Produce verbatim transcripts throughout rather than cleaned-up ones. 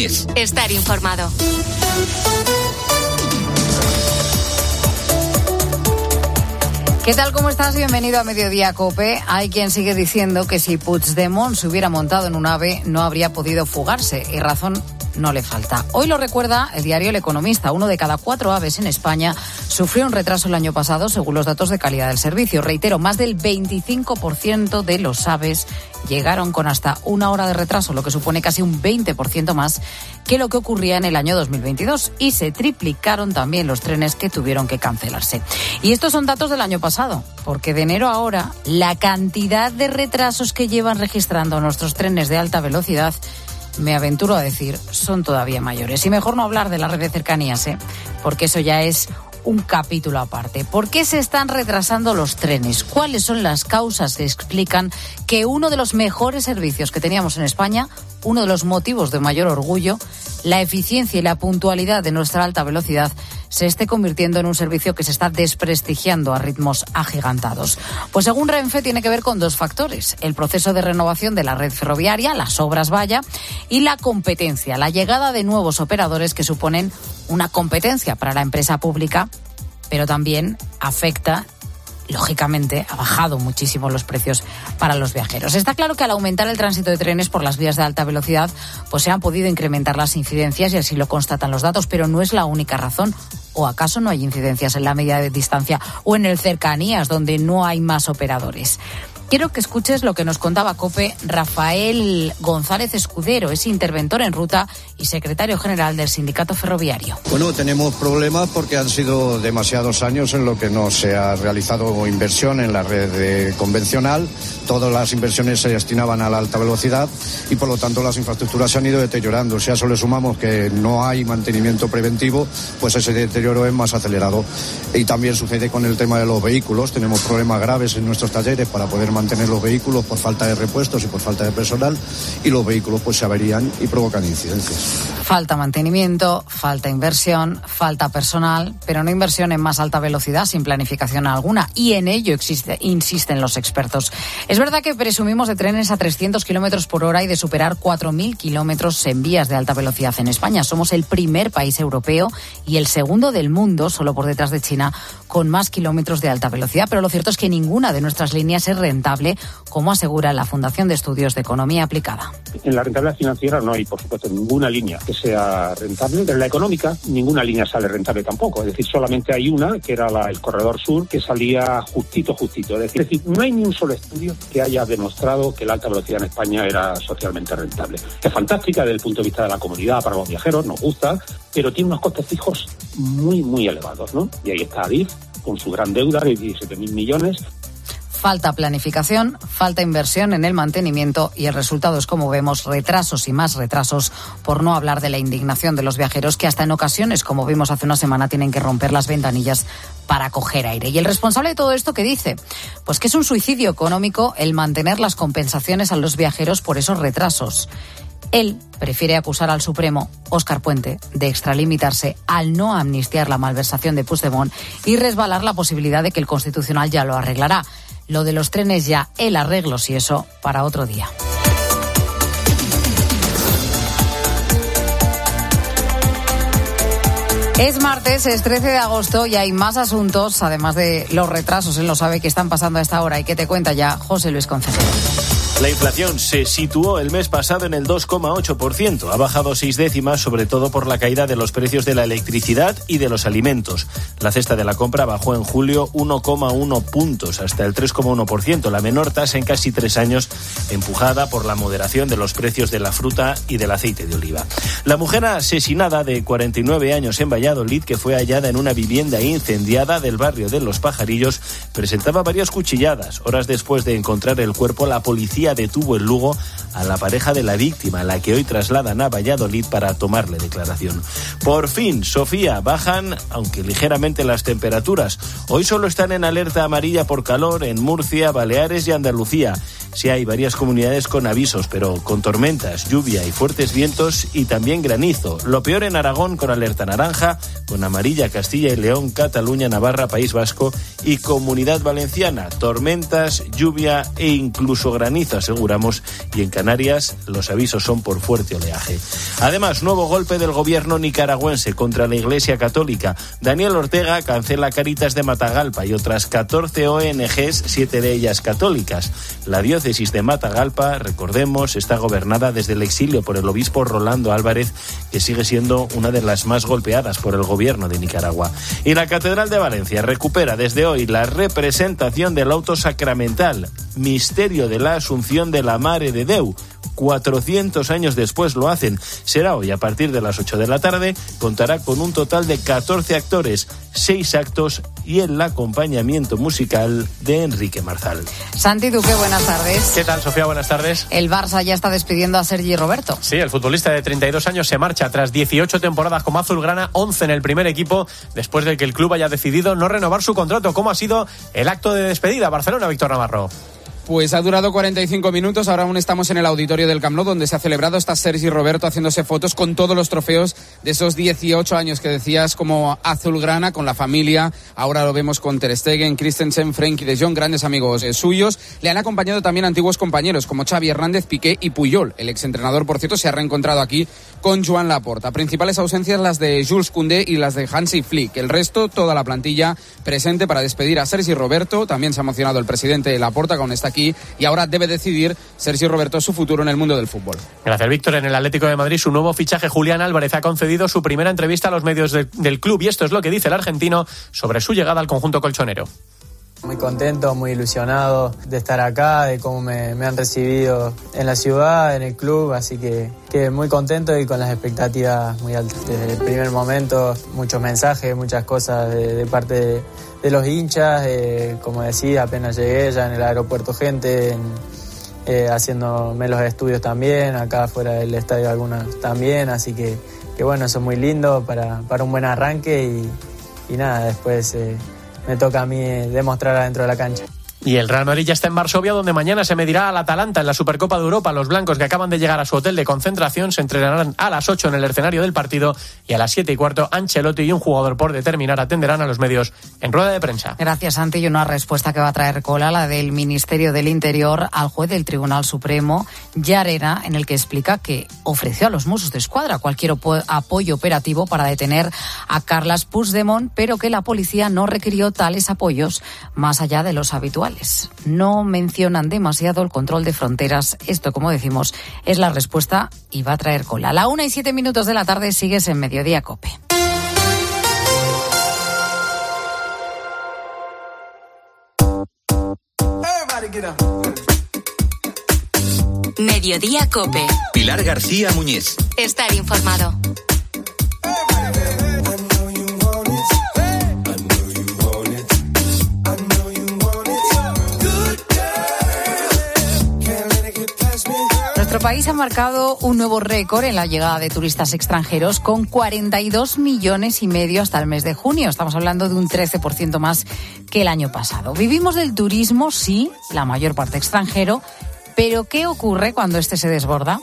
es estar informado. ¿Qué tal? ¿Cómo estás? Bienvenido a Mediodía COPE. Hay quien sigue diciendo que si Puigdemont se hubiera montado en un AVE no habría podido fugarse, y razón no le falta. Hoy lo recuerda el diario El Economista. Uno de cada cuatro aves en España sufrió un retraso el año pasado, según los datos de calidad del servicio. Reitero, más del veinticinco por ciento de los aves llegaron con hasta una hora de retraso, lo que supone casi un veinte por ciento más que lo que ocurría en el año dos mil veintidós. Y se triplicaron también los trenes que tuvieron que cancelarse. Y estos son datos del año pasado, porque de enero a ahora la cantidad de retrasos que llevan registrando nuestros trenes de alta velocidad, me aventuro a decir, son todavía mayores. Y mejor no hablar de la red de cercanías, ¿eh? Porque eso ya es un capítulo aparte. ¿Por qué se están retrasando los trenes? ¿Cuáles son las causas que explican que uno de los mejores servicios que teníamos en España, uno de los motivos de mayor orgullo, la eficiencia y la puntualidad de nuestra alta velocidad, se esté convirtiendo en un servicio que se está desprestigiando a ritmos agigantados? Pues según Renfe tiene que ver con dos factores: el proceso de renovación de la red ferroviaria, las obras valla, y la competencia, la llegada de nuevos operadores que suponen una competencia para la empresa pública, pero también afecta, lógicamente, ha bajado muchísimo los precios para los viajeros. Está claro que al aumentar el tránsito de trenes por las vías de alta velocidad, pues se han podido incrementar las incidencias, y así lo constatan los datos, pero no es la única razón. ¿O acaso no hay incidencias en la media de distancia o en el cercanías, donde no hay más operadores? Quiero que escuches lo que nos contaba COPE Rafael González Escudero, es interventor en ruta y secretario general del Sindicato Ferroviario. Bueno, tenemos problemas porque han sido demasiados años en lo que no se ha realizado inversión en la red de convencional. Todas las inversiones se destinaban a la alta velocidad y por lo tanto las infraestructuras se han ido deteriorando. Si a eso le sumamos que no hay mantenimiento preventivo, pues ese deterioro es más acelerado. Y también sucede con el tema de los vehículos. Tenemos problemas graves en nuestros talleres para poder mantener los vehículos por falta de repuestos y por falta de personal, y los vehículos pues se averían y provocan incidencias. Falta mantenimiento, falta inversión, falta personal, pero no inversión en más alta velocidad sin planificación alguna, y en ello existe, insisten los expertos. Es verdad que presumimos de trenes a trescientos kilómetros por hora y de superar cuatro mil kilómetros en vías de alta velocidad en España. Somos el primer país europeo y el segundo del mundo, solo por detrás de China, con más kilómetros de alta velocidad, pero lo cierto es que ninguna de nuestras líneas es rentable, como asegura la Fundación de Estudios de Economía Aplicada. En la rentabilidad financiera no hay, por supuesto, ninguna línea que sea rentable. En la económica, ninguna línea sale rentable tampoco. Es decir, solamente hay una, que era la, el Corredor Sur, que salía justito, justito. Es decir, es decir, no hay ni un solo estudio que haya demostrado que la alta velocidad en España era socialmente rentable. Es fantástica desde el punto de vista de la comodidad para los viajeros, nos gusta, pero tiene unos costes fijos muy, muy elevados, ¿no? Y ahí está Adif, con su gran deuda de diecisiete mil millones. Falta planificación, falta inversión en el mantenimiento, y el resultado es, como vemos, retrasos y más retrasos, por no hablar de la indignación de los viajeros, que hasta en ocasiones, como vimos hace una semana, tienen que romper las ventanillas para coger aire. Y el responsable de todo esto, ¿qué dice? Pues que es un suicidio económico el mantener las compensaciones a los viajeros por esos retrasos. Él prefiere acusar al Supremo, Óscar Puente, de extralimitarse al no amnistiar la malversación de Puigdemont y resbalar la posibilidad de que el Constitucional ya lo arreglará. Lo de los trenes ya, el arreglo, si eso, para otro día. Es martes, es trece de agosto y hay más asuntos, además de los retrasos en los AVE que están pasando a esta hora y que te cuenta ya José Luis Concejero. La inflación se situó el mes pasado en el dos coma ocho por ciento. Ha bajado seis décimas, sobre todo por la caída de los precios de la electricidad y de los alimentos. La cesta de la compra bajó en julio uno coma uno puntos, hasta el tres coma uno por ciento, la menor tasa en casi tres años, empujada por la moderación de los precios de la fruta y del aceite de oliva. La mujer asesinada de cuarenta y nueve años en Valladolid, que fue hallada en una vivienda incendiada del barrio de Los Pajarillos, presentaba varias cuchilladas. Horas después de encontrar el cuerpo, la policía detuvo en Lugo a la pareja de la víctima, a la que hoy trasladan a Valladolid para tomarle declaración. Por fin, Sofía, bajan, aunque ligeramente, las temperaturas. Hoy solo están en alerta amarilla por calor en Murcia, Baleares y Andalucía. sí hay varias comunidades con avisos, pero con tormentas, lluvia y fuertes vientos y también granizo. Lo peor en Aragón con alerta naranja, con amarilla Castilla y León, Cataluña, Navarra, País Vasco y Comunidad Valenciana. Tormentas, lluvia e incluso granizo, aseguramos, y en Canarias los avisos son por fuerte oleaje. Además, nuevo golpe del gobierno nicaragüense contra la Iglesia Católica. Daniel Ortega cancela Cáritas de Matagalpa y otras catorce O N Ges, siete de ellas católicas. La diócesis de Matagalpa, recordemos, está gobernada desde el exilio por el obispo Rolando Álvarez, que sigue siendo una de las más golpeadas por el gobierno de Nicaragua. Y la Catedral de Valencia recupera desde hoy la representación del auto sacramental, misterio de la Asunción de la Mare de Déu. cuatrocientos años después lo hacen. Será hoy a partir de las ocho de la tarde. Contará con un total de catorce actores, seis actos y el acompañamiento musical de Enrique Marzal. Santi Duque, buenas tardes. ¿Qué tal, Sofía? Buenas tardes. El Barça ya está despidiendo a Sergi Roberto. Sí, el futbolista de treinta y dos años se marcha tras dieciocho temporadas como azulgrana, once en el primer equipo, después de que el club haya decidido no renovar su contrato. ¿Cómo ha sido el acto de despedida? Barcelona, Víctor Navarro. Pues ha durado cuarenta y cinco minutos, ahora aún estamos en el auditorio del Camp Nou, donde se ha celebrado. Está Sergi Roberto haciéndose fotos con todos los trofeos de esos dieciocho años que decías como azulgrana, con la familia. Ahora lo vemos con Ter Stegen, Christensen, Frenkie de Jong, grandes amigos eh, suyos. Le han acompañado también antiguos compañeros como Xavi Hernández, Piqué y Puyol. El exentrenador, por cierto, se ha reencontrado aquí con Joan Laporta. Principales ausencias las de Jules Koundé y las de Hansi Flick. El resto, toda la plantilla presente para despedir a Sergi Roberto. También se ha emocionado el presidente Laporta, que aún está aquí, y ahora debe decidir Sergi Roberto su futuro en el mundo del fútbol. Gracias, Víctor. En el Atlético de Madrid, su nuevo fichaje, Julián Álvarez, ha concedido su primera entrevista a los medios de, del club, y esto es lo que dice el argentino sobre su llegada al conjunto colchonero. Muy contento, muy ilusionado de estar acá, de cómo me, me han recibido en la ciudad, en el club, así que, que muy contento y con las expectativas muy altas. Desde el primer momento, muchos mensajes, muchas cosas de, de parte de, de los hinchas, eh, como decía, apenas llegué ya en el aeropuerto gente, en, eh, haciéndome los estudios también, acá fuera del estadio algunas también, así que, que bueno, eso es muy lindo para, para un buen arranque y, y nada, después... Eh, me toca a mí demostrar adentro de la cancha. Y el Real Madrid ya está en Varsovia, donde mañana se medirá al Atalanta en la Supercopa de Europa. Los blancos, que acaban de llegar a su hotel de concentración, se entrenarán a las ocho en el escenario del partido, y a las siete y cuarto Ancelotti y un jugador por determinar atenderán a los medios en rueda de prensa. Gracias, Santi. Y una respuesta que va a traer cola, la del Ministerio del Interior al juez del Tribunal Supremo, Llarena, en el que explica que ofreció a los Mossos de Escuadra cualquier op- apoyo operativo para detener a Carles Puigdemont, pero que la policía no requirió tales apoyos más allá de los habituales. No mencionan demasiado el control de fronteras. Esto, como decimos, es la respuesta y va a traer cola. A la una y siete minutos de la tarde sigues en Mediodía COPE. Mediodía COPE. Pilar García Muñiz. Estar informado. Nuestro país ha marcado un nuevo récord en la llegada de turistas extranjeros, con cuarenta y dos millones y medio hasta el mes de junio. Estamos hablando de un trece por ciento más que el año pasado. Vivimos del turismo, sí, la mayor parte extranjero, pero ¿qué ocurre cuando este se desborda?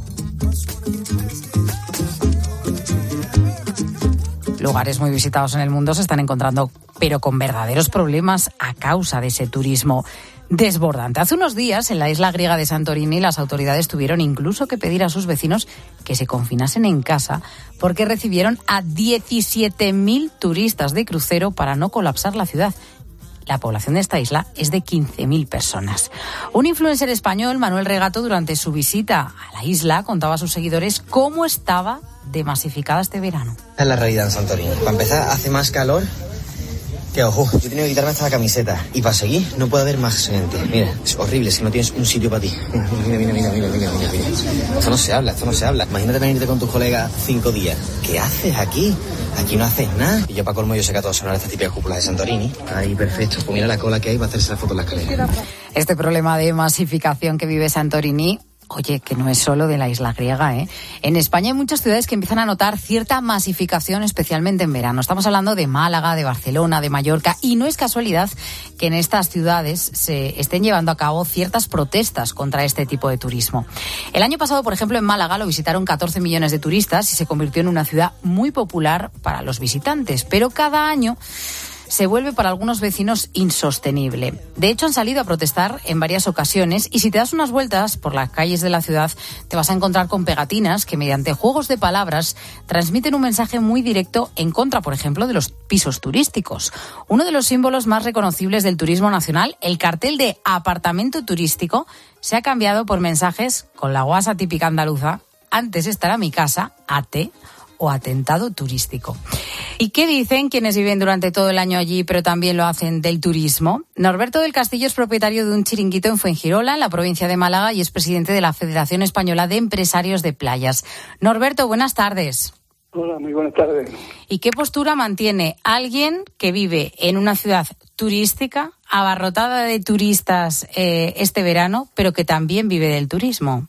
Lugares muy visitados en el mundo se están encontrando, pero con verdaderos problemas a causa de ese turismo desbordante. Hace unos días, en la isla griega de Santorini, las autoridades tuvieron incluso que pedir a sus vecinos que se confinasen en casa porque recibieron a diecisiete mil turistas de crucero para no colapsar la ciudad. La población de esta isla es de quince mil personas. Un influencer español, Manuel Regato, durante su visita a la isla, contaba a sus seguidores cómo estaba de masificada este verano. Es la realidad en Santorini. Para empezar, hace más calor que ojo. Yo he tenido que quitarme esta camiseta. Y para seguir, no puede haber más gente. Mira, es horrible si no tienes un sitio para ti. Mira, mira, mira, mira, mira, mira, mira. Esto no se habla, esto no se habla. Imagínate venirte con tus colegas cinco días. ¿Qué haces aquí? Aquí no haces nada. Y yo, para colmo, yo sé que a todos sonar estas típicas cúpulas de Santorini. Ahí, perfecto. Pues mira la cola que hay para hacerse la foto en la escalera. Este problema de masificación que vive Santorini Oye, que no es solo de la isla griega, ¿eh? En España hay muchas ciudades que empiezan a notar cierta masificación, especialmente en verano. Estamos hablando de Málaga, de Barcelona, de Mallorca, y no es casualidad que en estas ciudades se estén llevando a cabo ciertas protestas contra este tipo de turismo. El año pasado, por ejemplo, en Málaga lo visitaron catorce millones de turistas y se convirtió en una ciudad muy popular para los visitantes, pero cada año se vuelve para algunos vecinos insostenible. De hecho, han salido a protestar en varias ocasiones y si te das unas vueltas por las calles de la ciudad, te vas a encontrar con pegatinas que mediante juegos de palabras transmiten un mensaje muy directo en contra, por ejemplo, de los pisos turísticos. Uno de los símbolos más reconocibles del turismo nacional, el cartel de apartamento turístico, se ha cambiado por mensajes con la guasa típica andaluza: antes estará mi casa, ate, o atentado turístico. ¿Y qué dicen quienes viven durante todo el año allí, pero también lo hacen del turismo? Norberto del Castillo es propietario de un chiringuito en Fuengirola, en la provincia de Málaga, y es presidente de la Federación Española de Empresarios de Playas. Norberto, buenas tardes. Hola, muy buenas tardes. ¿Y qué postura mantiene alguien que vive en una ciudad turística, abarrotada de turistas eh, este verano, pero que también vive del turismo?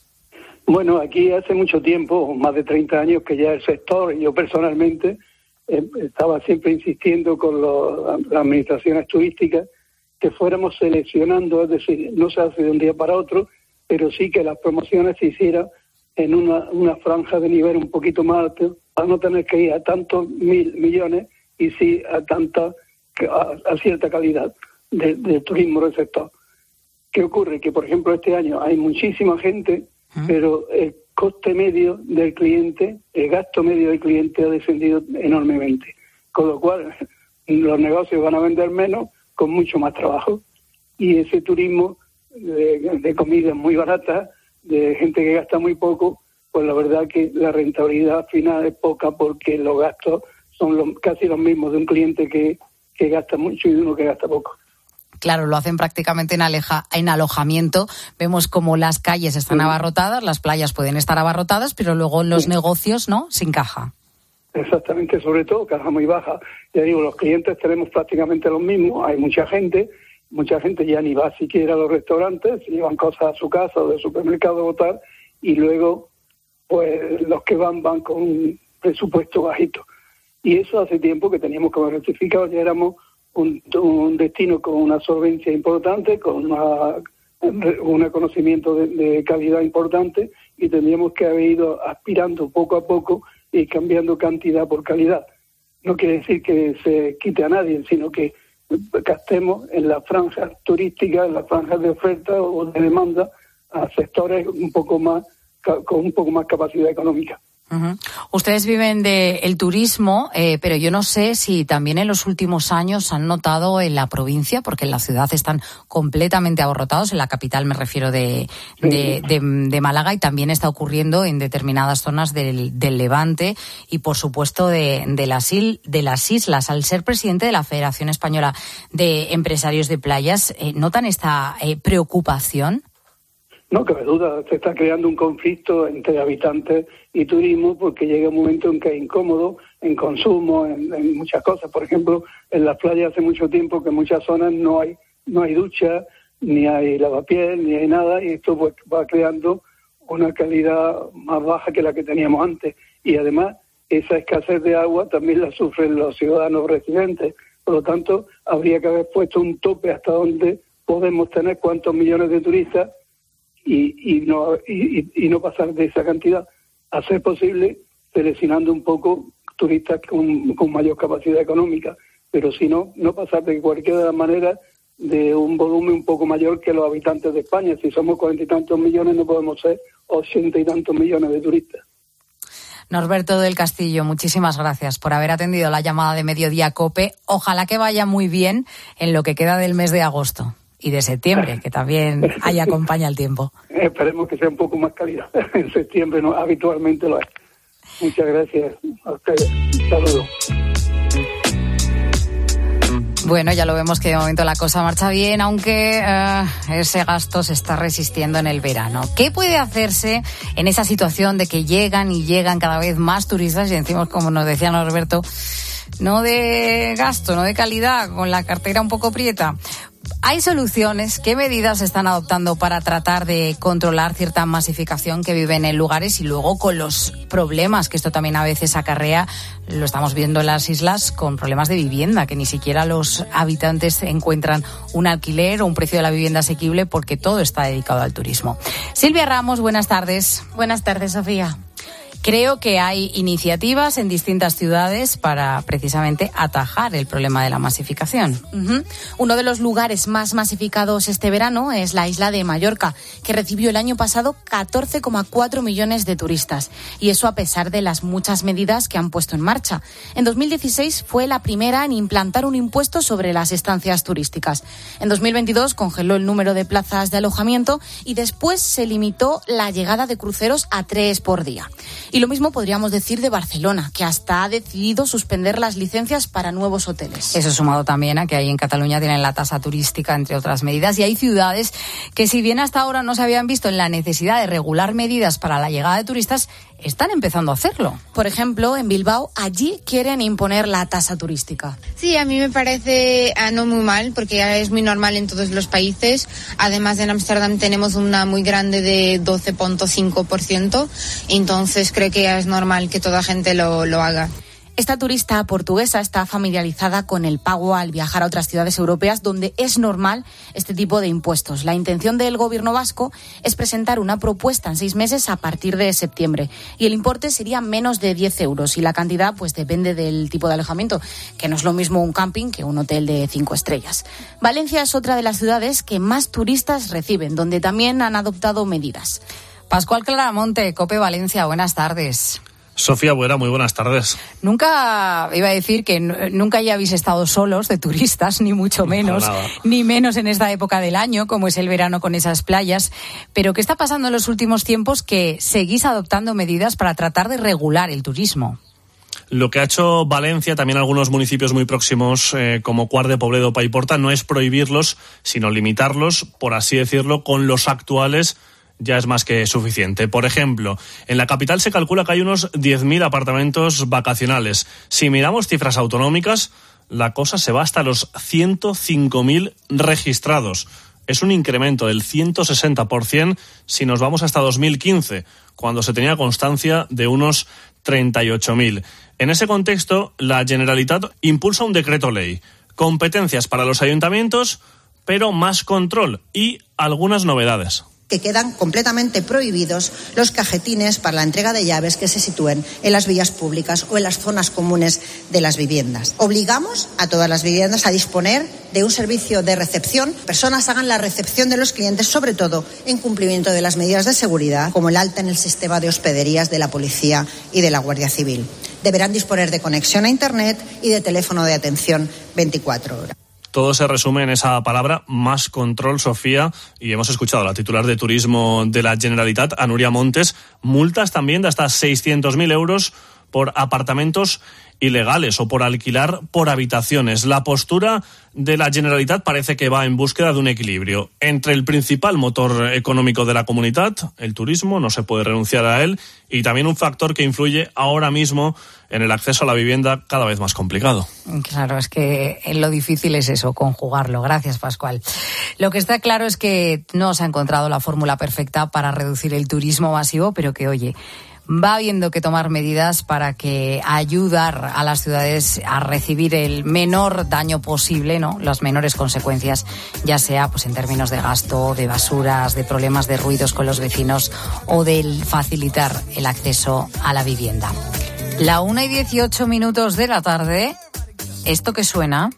Bueno, aquí hace mucho tiempo, más de treinta años, que ya el sector, y yo personalmente, eh, estaba siempre insistiendo con lo, las administraciones turísticas que fuéramos seleccionando, es decir, no se hace de un día para otro, pero sí que las promociones se hicieran en una, una franja de nivel un poquito más alto, para no tener que ir a tantos mil millones y sí a tanta, a, a cierta calidad de, de turismo del sector. ¿Qué ocurre? Que, por ejemplo, este año hay muchísima gente, pero el coste medio del cliente, el gasto medio del cliente ha descendido enormemente. Con lo cual, los negocios van a vender menos con mucho más trabajo. Y ese turismo de, de comida muy barata, de gente que gasta muy poco, pues la verdad que la rentabilidad final es poca porque los gastos son los, casi los mismos de un cliente que, que gasta mucho y de uno que gasta poco. Claro, lo hacen prácticamente en, aleja, en alojamiento. Vemos como las calles están sí. abarrotadas, las playas pueden estar abarrotadas, pero luego en los sí. negocios, ¿no?, sin caja. Exactamente, sobre todo caja muy baja. Ya digo, los clientes tenemos prácticamente los mismos. Hay mucha gente, mucha gente ya ni va siquiera a los restaurantes, llevan cosas a su casa o del supermercado a botar, y luego, pues, los que van, van con un presupuesto bajito. Y eso hace tiempo que teníamos que haber rectificado, ya éramos Un, un destino con una solvencia importante, con una, un conocimiento de, de calidad importante, y tendríamos que haber ido aspirando poco a poco y cambiando cantidad por calidad. No quiere decir que se quite a nadie, sino que gastemos en las franjas turísticas, en las franjas de oferta o de demanda a sectores un poco más con un poco más capacidad económica. Uh-huh. Ustedes viven del turismo, eh, pero yo no sé si también en los últimos años han notado en la provincia, porque en la ciudad están completamente abarrotados, en la capital me refiero de, sí. de, de, de Málaga, y también está ocurriendo en determinadas zonas del, del Levante y por supuesto de, de, las il, de las islas. Al ser presidente de la Federación Española de Empresarios de Playas, eh, ¿notan esta eh, preocupación? No cabe duda, se está creando un conflicto entre habitantes y turismo porque llega un momento en que es incómodo en consumo, en, en muchas cosas. Por ejemplo, en las playas hace mucho tiempo que en muchas zonas no hay no hay ducha, ni hay lavapiés, ni hay nada, y esto pues va creando una calidad más baja que la que teníamos antes. Y además, esa escasez de agua también la sufren los ciudadanos residentes. Por lo tanto, habría que haber puesto un tope hasta donde podemos tener cuántos millones de turistas Y, y no y, y no pasar de esa cantidad, a ser posible seleccionando un poco turistas con, con mayor capacidad económica, pero si no, no pasar de cualquier de las maneras de un volumen un poco mayor que los habitantes de España. Si somos cuarenta y tantos millones, no podemos ser ochenta y tantos millones de turistas. Norberto del Castillo, muchísimas gracias por haber atendido la llamada de Mediodía COPE. Ojalá que vaya muy bien en lo que queda del mes de agosto. Y de septiembre, que también ahí acompaña el tiempo. Esperemos que sea un poco más calidad. En septiembre no, habitualmente lo es. Muchas gracias a ustedes. Un saludo. Bueno, ya lo vemos que de momento la cosa marcha bien, aunque uh, ese gasto se está resistiendo en el verano. ¿Qué puede hacerse en esa situación de que llegan y llegan cada vez más turistas? Y encima, como nos decía Norberto, no de gasto, no de calidad, con la cartera un poco prieta. ¿Hay soluciones? ¿Qué medidas se están adoptando para tratar de controlar cierta masificación que viven en lugares y luego con los problemas que esto también a veces acarrea? Lo estamos viendo en las islas con problemas de vivienda, que ni siquiera los habitantes encuentran un alquiler o un precio de la vivienda asequible porque todo está dedicado al turismo. Silvia Ramos, buenas tardes. Buenas tardes, Sofía. Creo que hay iniciativas en distintas ciudades para precisamente atajar el problema de la masificación. Uh-huh. Uno de los lugares más masificados este verano es la isla de Mallorca, que recibió el año pasado catorce coma cuatro millones de turistas. Y eso a pesar de las muchas medidas que han puesto en marcha. En dos mil dieciséis fue la primera en implantar un impuesto sobre las estancias turísticas. En dos mil veintidós congeló el número de plazas de alojamiento y después se limitó la llegada de cruceros a tres por día. Y lo mismo podríamos decir de Barcelona, que hasta ha decidido suspender las licencias para nuevos hoteles. Eso sumado también a que ahí en Cataluña tienen la tasa turística, entre otras medidas, y hay ciudades que, si bien hasta ahora no se habían visto en la necesidad de regular medidas para la llegada de turistas, están empezando a hacerlo. Por ejemplo, en Bilbao, allí quieren imponer la tasa turística. Sí, a mí me parece ah, no muy mal, porque ya es muy normal en todos los países. Además, en Ámsterdam tenemos una muy grande de doce coma cinco por ciento, entonces creo que ya es normal que toda gente lo, lo haga. Esta turista portuguesa está familiarizada con el pago al viajar a otras ciudades europeas donde es normal este tipo de impuestos. La intención del gobierno vasco es presentar una propuesta en seis meses a partir de septiembre y el importe sería menos de diez euros y la cantidad pues depende del tipo de alojamiento, que no es lo mismo un camping que un hotel de cinco estrellas. Valencia es otra de las ciudades que más turistas reciben, donde también han adoptado medidas. Pascual Claramonte, COPE Valencia, buenas tardes. Sofía Buera, muy buenas tardes. Nunca, iba a decir que n- nunca ya habéis estado solos de turistas, ni mucho menos, ni menos en esta época del año, como es el verano con esas playas. Pero ¿qué está pasando en los últimos tiempos que seguís adoptando medidas para tratar de regular el turismo? Lo que ha hecho Valencia, también algunos municipios muy próximos, eh, como Cuart de Pobledo o Paiporta, no es prohibirlos, sino limitarlos, por así decirlo, con los actuales. Ya es más que suficiente. Por ejemplo, en la capital se calcula que hay unos diez mil apartamentos vacacionales. Si miramos cifras autonómicas, la cosa se va hasta los ciento cinco mil registrados. Es un incremento del ciento sesenta por ciento si nos vamos hasta dos mil quince, cuando se tenía constancia de unos treinta y ocho mil. En ese contexto, la Generalitat impulsa un decreto ley. Competencias para los ayuntamientos, pero más control y algunas novedades. Que quedan completamente prohibidos los cajetines para la entrega de llaves que se sitúen en las vías públicas o en las zonas comunes de las viviendas. Obligamos a todas las viviendas a disponer de un servicio de recepción. Personas hagan la recepción de los clientes, sobre todo en cumplimiento de las medidas de seguridad, como el alta en el sistema de hospederías de la Policía y de la Guardia Civil. Deberán disponer de conexión a Internet y de teléfono de atención veinticuatro horas. Todo se resume en esa palabra, más control, Sofía, y hemos escuchado a la titular de Turismo de la Generalitat, a Núria Montes, multas también de hasta seiscientos mil euros por apartamentos ilegales o por alquilar por habitaciones. La postura de la Generalitat parece que va en búsqueda de un equilibrio entre el principal motor económico de la comunidad, el turismo, no se puede renunciar a él, y también un factor que influye ahora mismo en el acceso a la vivienda, cada vez más complicado. Claro, es que lo difícil es eso, conjugarlo. Gracias, Pascual. Lo que está claro es que no se ha encontrado la fórmula perfecta para reducir el turismo masivo, pero que, oye, va habiendo que tomar medidas para que ayudar a las ciudades a recibir el menor daño posible, ¿no? Las menores consecuencias, ya sea pues en términos de gasto, de basuras, de problemas de ruidos con los vecinos o de facilitar el acceso a la vivienda. La una y dieciocho minutos de la tarde, ¿esto que suena?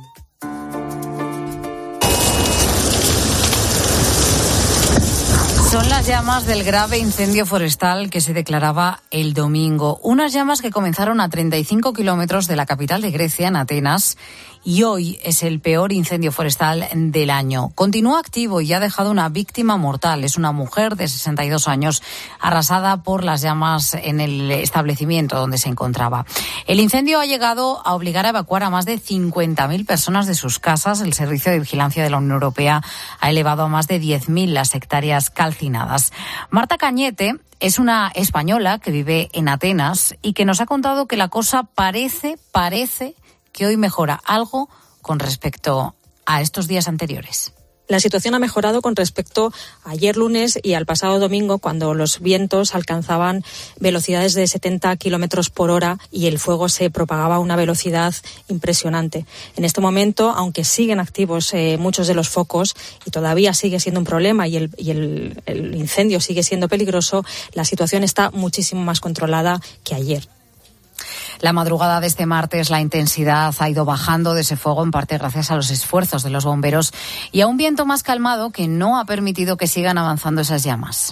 Son las llamas del grave incendio forestal que se declaraba el domingo. Unas llamas que comenzaron a treinta y cinco kilómetros de la capital de Grecia, en Atenas, y hoy es el peor incendio forestal del año. Continúa activo y ha dejado una víctima mortal. Es una mujer de sesenta y dos años, arrasada por las llamas en el establecimiento donde se encontraba. El incendio ha llegado a obligar a evacuar a más de cincuenta mil personas de sus casas. El Servicio de Vigilancia de la Unión Europea ha elevado a más de diez mil las hectáreas calcinadas. Marta Cañete es una española que vive en Atenas y que nos ha contado que la cosa parece, parece... que hoy mejora algo con respecto a estos días anteriores. La situación ha mejorado con respecto a ayer lunes y al pasado domingo, cuando los vientos alcanzaban velocidades de setenta kilómetros por hora y el fuego se propagaba a una velocidad impresionante. En este momento, aunque siguen activos eh, muchos de los focos y todavía sigue siendo un problema y, el, y el, el incendio sigue siendo peligroso, la situación está muchísimo más controlada que ayer. La madrugada de este martes la intensidad ha ido bajando de ese fuego, en parte gracias a los esfuerzos de los bomberos y a un viento más calmado que no ha permitido que sigan avanzando esas llamas.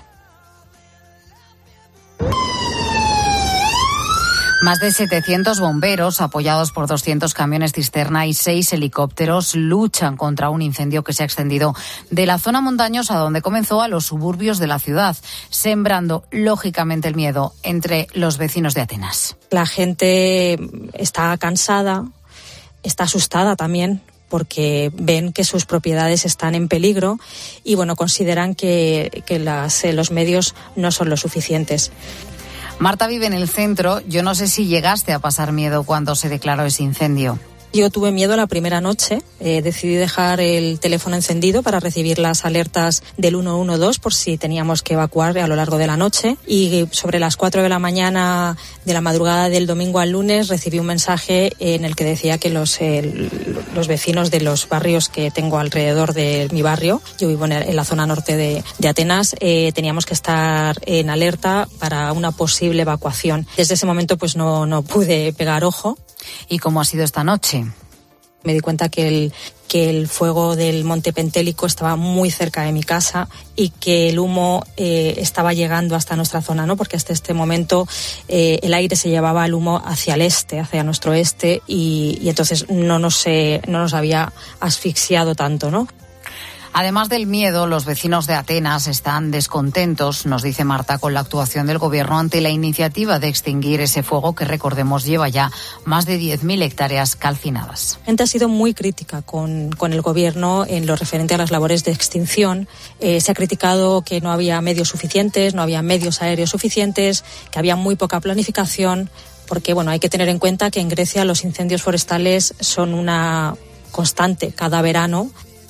Más de setecientos bomberos, apoyados por doscientos camiones cisterna y seis helicópteros, luchan contra un incendio que se ha extendido de la zona montañosa donde comenzó a los suburbios de la ciudad, sembrando lógicamente el miedo entre los vecinos de Atenas. La gente está cansada, está asustada también, porque ven que sus propiedades están en peligro y bueno, consideran que, que las, los medios no son lo suficientes. Marta vive en el centro. Yo no sé si llegaste a pasar miedo cuando se declaró ese incendio. Yo tuve miedo la primera noche, eh, decidí dejar el teléfono encendido para recibir las alertas del uno uno dos por si teníamos que evacuar a lo largo de la noche, y sobre las cuatro de la mañana de la madrugada del domingo al lunes recibí un mensaje en el que decía que los, eh, los vecinos de los barrios que tengo alrededor de mi barrio, yo vivo en la zona norte de, de Atenas, eh, teníamos que estar en alerta para una posible evacuación. Desde ese momento pues no, no pude pegar ojo. ¿Y cómo ha sido esta noche? Me di cuenta que el, que el fuego del Monte Pentélico estaba muy cerca de mi casa y que el humo eh, estaba llegando hasta nuestra zona, ¿no? Porque hasta este momento eh, el aire se llevaba el humo hacia el este, hacia nuestro este, y, y entonces no nos, eh, no nos había asfixiado tanto, ¿no? Además del miedo, los vecinos de Atenas están descontentos, nos dice Marta, con la actuación del gobierno ante la iniciativa de extinguir ese fuego que, recordemos, lleva ya más de diez mil hectáreas calcinadas. La gente ha sido muy crítica con, con el gobierno en lo referente a las labores de extinción. Eh, se ha criticado que no había medios suficientes, no había medios aéreos suficientes, que había muy poca planificación, porque bueno, hay que tener en cuenta que en Grecia los incendios forestales son una constante cada verano.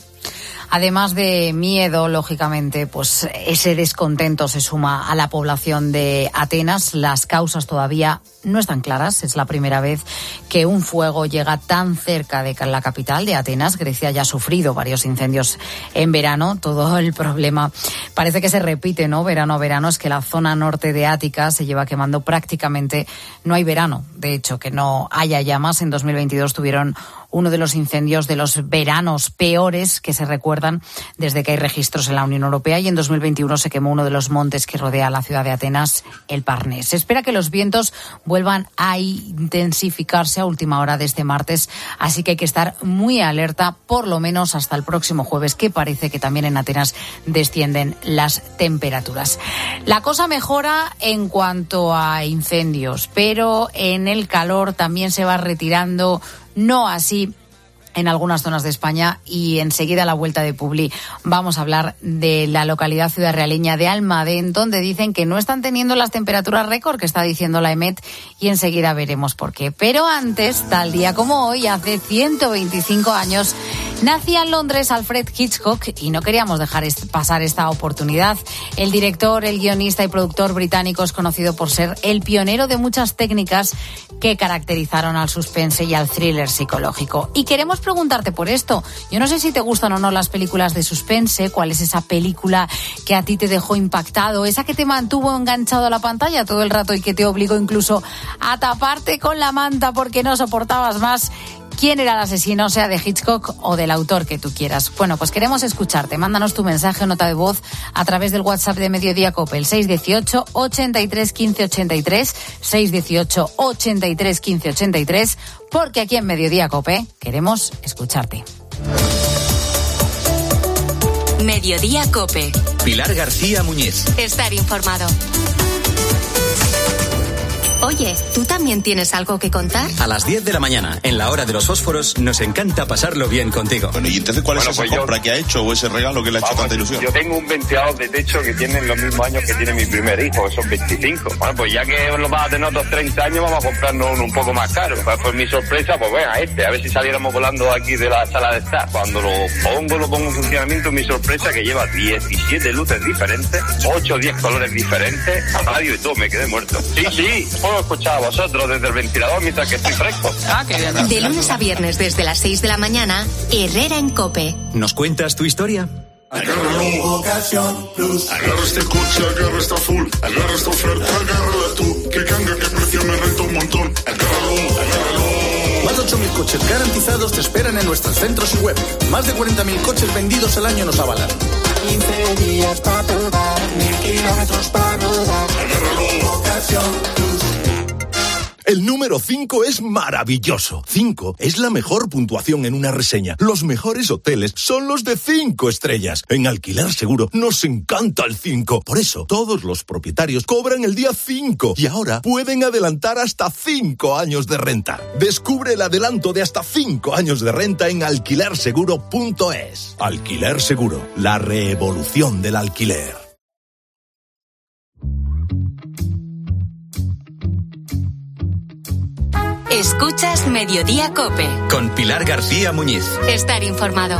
Además de miedo, lógicamente, pues ese descontento se suma a la población de Atenas. Las causas todavía no están claras. Es la primera vez que un fuego llega tan cerca de la capital de Atenas. Grecia ya ha sufrido varios incendios en verano. Todo el problema parece que se repite, ¿no? Verano a verano. Es que la zona norte de Ática se lleva quemando prácticamente. No hay verano. De hecho, que no haya llamas. En dos mil veintidós tuvieron uno de los incendios de los veranos peores que se recuerdan desde que hay registros en la Unión Europea, y en dos mil veintiuno se quemó uno de los montes que rodea la ciudad de Atenas, el Parnés. Se espera que los vientos vuelvan a intensificarse a última hora de este martes, así que hay que estar muy alerta por lo menos hasta el próximo jueves, que parece que también en Atenas descienden las temperaturas. La cosa mejora en cuanto a incendios, pero en el calor también se va retirando. No así en algunas zonas de España, y enseguida a la vuelta de Publi vamos a hablar de la localidad ciudadrealeña de Almadén, donde dicen que no están teniendo las temperaturas récord que está diciendo la EMET, y enseguida veremos por qué. Pero antes, tal día como hoy, hace ciento veinticinco años, nacía en Londres Alfred Hitchcock, y no queríamos dejar pasar esta oportunidad. El director, el guionista y productor británico es conocido por ser el pionero de muchas técnicas que caracterizaron al suspense y al thriller psicológico. Y queremos preguntarte por esto. Yo no sé si te gustan o no las películas de suspense. ¿Cuál es esa película que a ti te dejó impactado? Esa que te mantuvo enganchado a la pantalla todo el rato y que te obligó incluso a taparte con la manta porque no soportabas más. ¿Quién era el asesino, sea de Hitchcock o del autor que tú quieras? Bueno, pues queremos escucharte. Mándanos tu mensaje o nota de voz a través del WhatsApp de Mediodía COPE, el seis dieciocho, ochenta y tres, quince ochenta y tres, seis dieciocho, ochenta y tres, quince ochenta y tres, porque aquí en Mediodía COPE queremos escucharte. Mediodía COPE. Pilar García Muñiz. Estar informado. Oye, ¿tú también tienes algo que contar? A las diez de la mañana, en la hora de los fósforos, nos encanta pasarlo bien contigo. Bueno, ¿y entonces cuál bueno, es esa pues compra yo, que ha hecho o ese regalo que le ha hecho vamos, tanta ilusión? Yo tengo un ventilador de techo que tiene los mismos años que tiene mi primer hijo, que son veinticinco. Bueno, pues ya que lo vas a tener otros treinta años, vamos a comprarnos uno un poco más caro. Pues, pues mi sorpresa, pues bueno, este, a ver si saliéramos volando aquí de la sala de estar. Cuando lo pongo, lo pongo en funcionamiento, mi sorpresa que lleva diecisiete luces diferentes, ocho o diez colores diferentes, radio y todo, me quedé muerto. Sí, sí, puedo escuchar a vosotros desde el ventilador mientras que estoy fresco. Ah, qué bien. De lunes a viernes desde las seis de la mañana, Herrera en COPE. ¿Nos cuentas tu historia? Agárralo, Ocasión Plus. Agarra este coche, agarra esta full. Agarra esta oferta, agárrala tú. Que canga, que precio me renta un montón. Agárralo, agárralo. Más de ocho mil coches garantizados te esperan en nuestros centros y web. Más de cuarenta mil coches vendidos al año nos avalan. quince días para probar, mil kilómetros para rodar. Agárralo, Ocasión Plus. El número cinco es maravilloso. cinco es la mejor puntuación en una reseña. Los mejores hoteles son los de cinco estrellas. En Alquiler Seguro nos encanta el cinco. Por eso, todos los propietarios cobran el día cinco y ahora pueden adelantar hasta cinco años de renta. Descubre el adelanto de hasta cinco años de renta en alquiler seguro punto es. Alquiler Seguro, la revolución del alquiler. Escuchas Mediodía COPE. Con Pilar García Muñiz. Estar informado.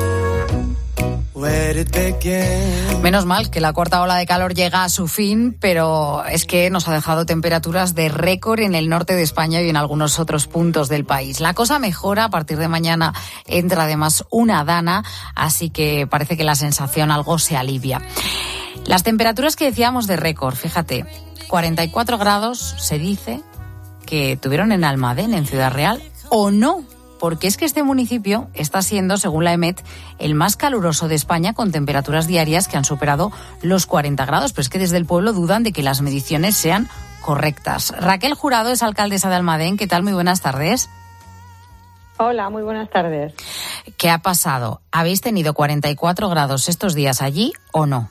Menos mal que la cuarta ola de calor llega a su fin, pero es que nos ha dejado temperaturas de récord en el norte de España y en algunos otros puntos del país. La cosa mejora, a partir de mañana entra además una dana, así que parece que la sensación algo se alivia. Las temperaturas que decíamos de récord, fíjate, cuarenta y cuatro grados se dice que tuvieron en Almadén, en Ciudad Real, o no, porque es que este municipio está siendo, según la EMET, el más caluroso de España, con temperaturas diarias que han superado los cuarenta grados, pero es que desde el pueblo dudan de que las mediciones sean correctas. Raquel Jurado es alcaldesa de Almadén. ¿Qué tal? Muy buenas tardes. Hola, muy buenas tardes. ¿Qué ha pasado? ¿Habéis tenido cuarenta y cuatro grados estos días allí o no?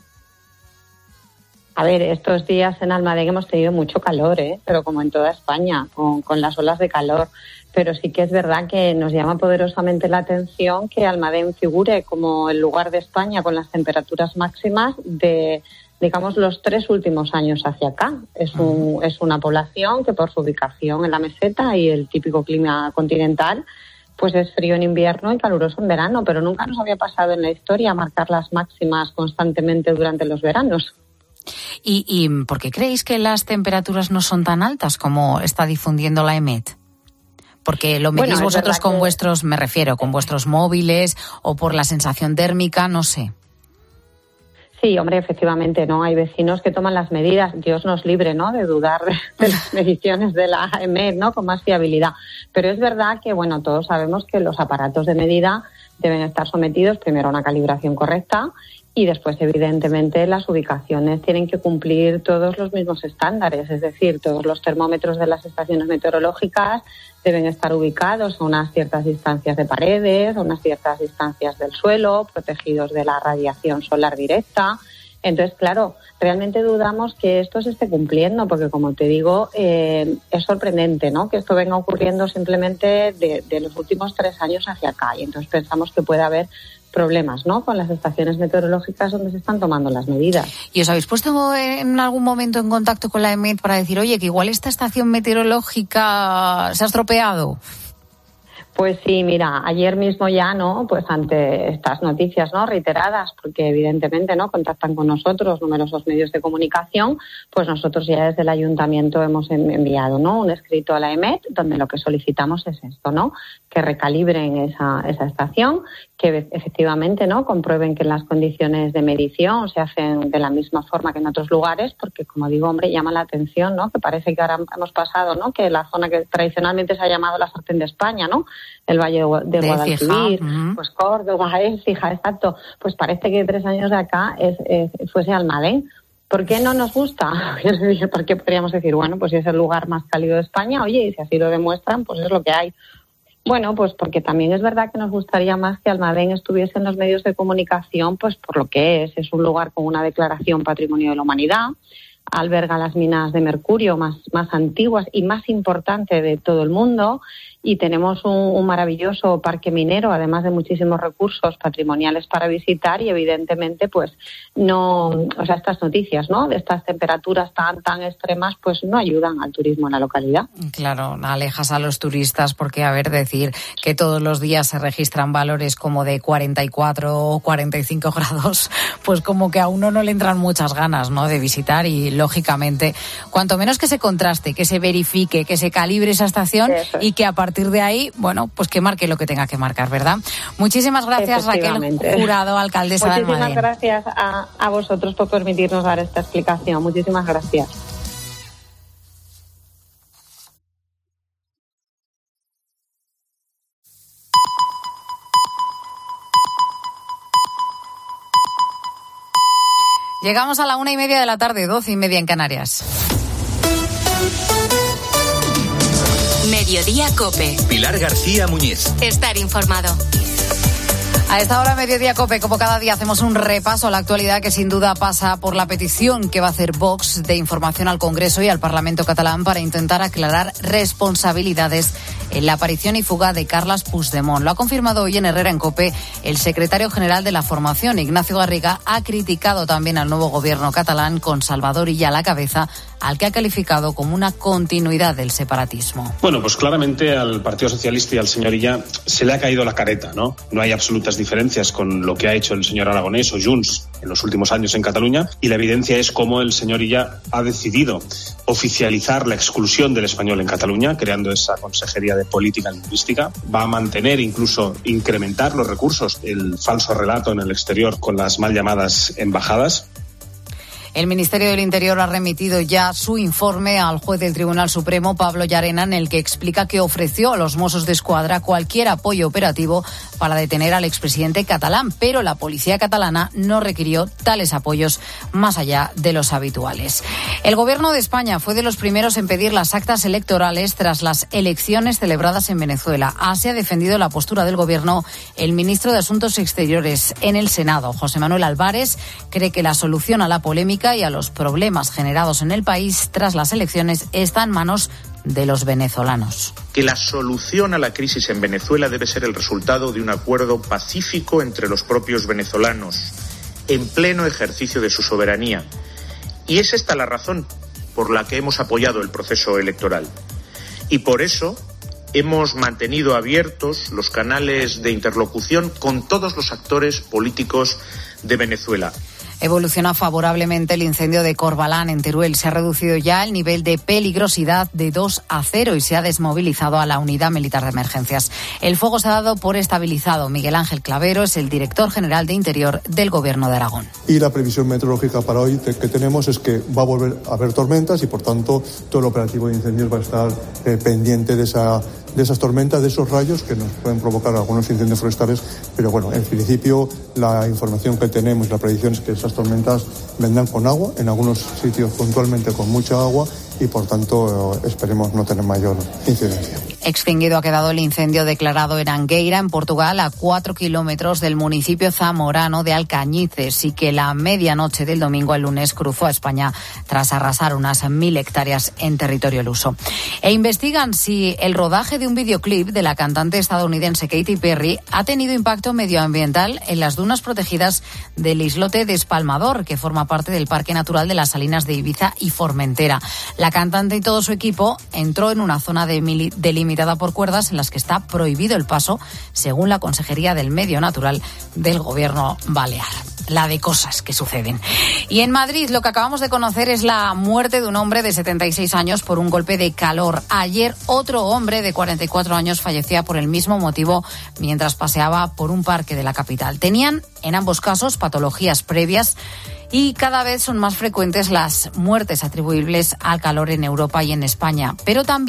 A ver, estos días en Almadén hemos tenido mucho calor, ¿eh? Pero como en toda España, con, con las olas de calor. Pero sí que es verdad que nos llama poderosamente la atención que Almadén figure como el lugar de España con las temperaturas máximas de, digamos, los tres últimos años hacia acá. Es, un, es una población que por su ubicación en la meseta y el típico clima continental, pues es frío en invierno y caluroso en verano. Pero nunca nos había pasado en la historia marcar las máximas constantemente durante los veranos. ¿Y, y por qué creéis que las temperaturas no son tan altas como está difundiendo la EMET? Porque lo medís bueno, vosotros con que... vuestros, me refiero, con vuestros móviles o por la sensación térmica, no sé. Sí, hombre, efectivamente, ¿no? Hay vecinos que toman las medidas, Dios nos libre, ¿no?, de dudar de, de las mediciones de la EMET, ¿no?, con más fiabilidad. Pero es verdad que, bueno, todos sabemos que los aparatos de medida deben estar sometidos primero a una calibración correcta y después, evidentemente, las ubicaciones tienen que cumplir todos los mismos estándares, es decir, todos los termómetros de las estaciones meteorológicas deben estar ubicados a unas ciertas distancias de paredes, a unas ciertas distancias del suelo, protegidos de la radiación solar directa. Entonces, claro, realmente dudamos que esto se esté cumpliendo, porque, como te digo, eh, es sorprendente, ¿no?, que esto venga ocurriendo simplemente de, de los últimos tres años hacia acá. Y entonces pensamos que puede haber problemas, ¿no?, con las estaciones meteorológicas donde se están tomando las medidas. ¿Y os habéis puesto en algún momento en contacto con la EMET para decir, oye, que igual esta estación meteorológica se ha estropeado? Pues sí, mira, ayer mismo ya, ¿no?, pues ante estas noticias, ¿no?, reiteradas, porque evidentemente, ¿no?, contactan con nosotros numerosos medios de comunicación, pues nosotros ya desde el ayuntamiento hemos enviado, ¿no?, un escrito a la EMET donde lo que solicitamos es esto, ¿no?, que recalibren esa, esa estación, que efectivamente, ¿no?, comprueben que las condiciones de medición se hacen de la misma forma que en otros lugares, porque, como digo, hombre, llama la atención, ¿no?, que parece que ahora hemos pasado, ¿no?, que la zona que tradicionalmente se ha llamado la sartén de España, ¿no?, el Valle de, de Guadalquivir, uh-huh. pues Córdoba, Écija, exacto, pues parece que tres años de acá es, es, fuese Almadén. ¿Por qué no nos gusta? ¿Por qué podríamos decir, bueno, pues si es el lugar más cálido de España, oye, y si así lo demuestran, pues es lo que hay? Bueno, pues porque también es verdad que nos gustaría más que Almadén estuviese en los medios de comunicación, pues por lo que es, es un lugar con una declaración Patrimonio de la Humanidad, alberga las minas de mercurio más, más antiguas y más importantes de todo el mundo, y tenemos un, un maravilloso parque minero, además de muchísimos recursos patrimoniales para visitar, y evidentemente pues no, o sea, estas noticias, ¿no?, de estas temperaturas tan tan extremas pues no ayudan al turismo en la localidad. Claro, alejas a los turistas porque, a ver, decir que todos los días se registran valores como de cuarenta y cuatro o cuarenta y cinco grados, pues como que a uno no le entran muchas ganas, ¿no?, de visitar, y lógicamente cuanto menos que se contraste, que se verifique, que se calibre esa estación y que a partir de ahí, bueno, pues que marque lo que tenga que marcar, ¿verdad? Muchísimas gracias, Raquel Jurado, alcaldesa de Almadén. Muchísimas gracias a, a vosotros por permitirnos dar esta explicación. Muchísimas gracias. Llegamos a la una y media de la tarde, doce y media en Canarias. Mediodía COPE. Pilar García Muñiz. Estar informado. A esta hora, Mediodía COPE, como cada día, hacemos un repaso a la actualidad que sin duda pasa por la petición que va a hacer Vox de información al Congreso y al Parlamento catalán para intentar aclarar responsabilidades en la aparición y fuga de Carles Puigdemont. Lo ha confirmado hoy en Herrera en COPE el secretario general de la formación, Ignacio Garriga. Ha criticado también al nuevo gobierno catalán con Salvador Illa a la cabeza, al que ha calificado como una continuidad del separatismo. Bueno, pues claramente al Partido Socialista y al señor Illa se le ha caído la careta, ¿no? No hay absolutas diferencias con lo que ha hecho el señor Aragonés o Junts en los últimos años en Cataluña, y la evidencia es cómo el señor Illa ha decidido oficializar la exclusión del español en Cataluña, creando esa Consejería de Política Lingüística. Va a mantener, incluso incrementar los recursos, el falso relato en el exterior con las mal llamadas embajadas. El Ministerio del Interior ha remitido ya su informe al juez del Tribunal Supremo, Pablo Llarena, en el que explica que ofreció a los Mossos de Escuadra cualquier apoyo operativo para detener al expresidente catalán, pero la policía catalana no requirió tales apoyos más allá de los habituales. El Gobierno de España fue de los primeros en pedir las actas electorales tras las elecciones celebradas en Venezuela. Así ha defendido la postura del Gobierno el ministro de Asuntos Exteriores en el Senado, José Manuel Álvarez. Cree que la solución a la polémica y a los problemas generados en el país tras las elecciones está en manos de los venezolanos. Que la solución a la crisis en Venezuela debe ser el resultado de un acuerdo pacífico entre los propios venezolanos, en pleno ejercicio de su soberanía. Y es esta la razón por la que hemos apoyado el proceso electoral. Y por eso hemos mantenido abiertos los canales de interlocución con todos los actores políticos de Venezuela. Evoluciona favorablemente el incendio de Corbalán en Teruel. Se ha reducido ya el nivel de peligrosidad de dos a cero y se ha desmovilizado a la unidad militar de emergencias. El fuego se ha dado por estabilizado. Miguel Ángel Clavero es el director general de Interior del Gobierno de Aragón. Y la previsión meteorológica para hoy que tenemos es que va a volver a haber tormentas y, por tanto, todo el operativo de incendios va a estar eh, pendiente de esa de esas tormentas, de esos rayos que nos pueden provocar algunos incendios forestales, pero bueno, en principio la información que tenemos, la predicción es que esas tormentas vendrán con agua, en algunos sitios puntualmente con mucha agua, y por tanto esperemos no tener mayor incidencia. Extinguido ha quedado el incendio declarado en Angueira, en Portugal, a cuatro kilómetros del municipio zamorano de Alcañices, y que la medianoche del domingo al lunes cruzó a España tras arrasar unas mil hectáreas en territorio luso. E investigan si el rodaje de un videoclip de la cantante estadounidense Katy Perry ha tenido impacto medioambiental en las dunas protegidas del islote de Espalmador, que forma parte del Parque Natural de las Salinas de Ibiza y Formentera. La cantante y todo su equipo entró en una zona de delimitada por cuerdas en las que está prohibido el paso, según la Consejería del Medio Natural del Gobierno balear. La de cosas que suceden. Y en Madrid lo que acabamos de conocer es la muerte de un hombre de setenta y seis años por un golpe de calor. Ayer otro hombre de cuarenta y cuatro años fallecía por el mismo motivo mientras paseaba por un parque de la capital. Tenían en ambos casos patologías previas y cada vez son más frecuentes las muertes atribuibles al calor en Europa y en España, pero también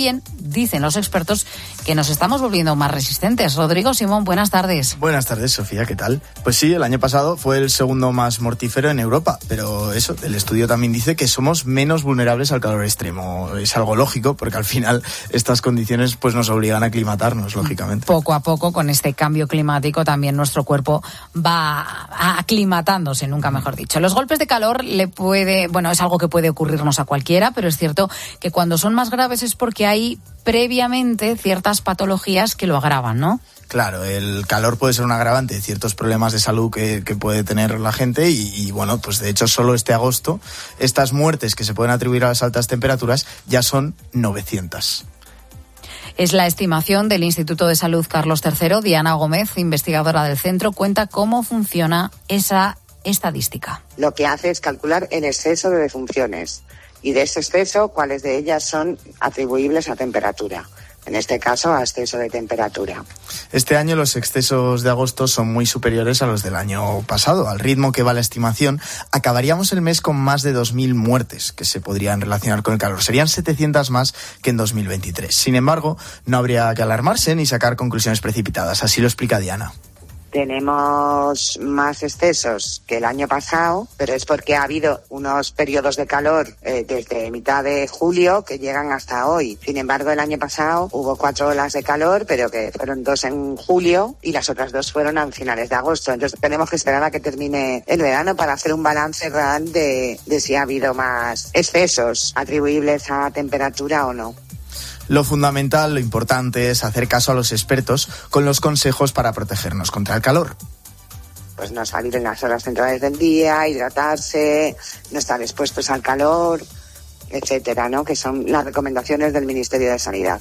dicen los expertos que nos estamos volviendo más resistentes. Rodrigo Simón, buenas tardes. Buenas tardes, Sofía, ¿qué tal? Pues sí, el año pasado fue el segundo más mortífero en Europa, pero eso, el estudio también dice que somos menos vulnerables al calor extremo. Es algo lógico, porque al final estas condiciones pues nos obligan a aclimatarnos, lógicamente. Poco a poco, con este cambio climático, también nuestro cuerpo va aclimatándose, nunca mejor dicho. Los golpes de calor le puede, bueno, es algo que puede ocurrirnos a cualquiera, pero es cierto que cuando son más graves es porque hay previamente ciertas patologías que lo agravan, ¿no? Claro, el calor puede ser un agravante de ciertos problemas de salud que, que puede tener la gente y, y, bueno, pues de hecho solo este agosto estas muertes que se pueden atribuir a las altas temperaturas ya son novecientas. Es la estimación del Instituto de Salud Carlos tercero. Diana Gómez, investigadora del centro, cuenta cómo funciona esa estadística. Lo que hace es calcular el exceso de defunciones y de ese exceso, cuáles de ellas son atribuibles a temperatura. En este caso, a exceso de temperatura. Este año los excesos de agosto son muy superiores a los del año pasado. Al ritmo que va la estimación, acabaríamos el mes con más de dos mil muertes que se podrían relacionar con el calor. Serían setecientas más que en dos mil veintitrés. Sin embargo, no habría que alarmarse ni sacar conclusiones precipitadas. Así lo explica Diana. Tenemos más excesos que el año pasado, pero es porque ha habido unos periodos de calor eh, desde mitad de julio que llegan hasta hoy. Sin embargo, el año pasado hubo cuatro olas de calor, pero que fueron dos en julio y las otras dos fueron a finales de agosto. Entonces tenemos que esperar a que termine el verano para hacer un balance real de, de si ha habido más excesos atribuibles a temperatura o no. Lo fundamental, lo importante es hacer caso a los expertos con los consejos para protegernos contra el calor. Pues no salir en las horas centrales del día, hidratarse, no estar expuestos al calor, etcétera, ¿no? Que son las recomendaciones del Ministerio de Sanidad.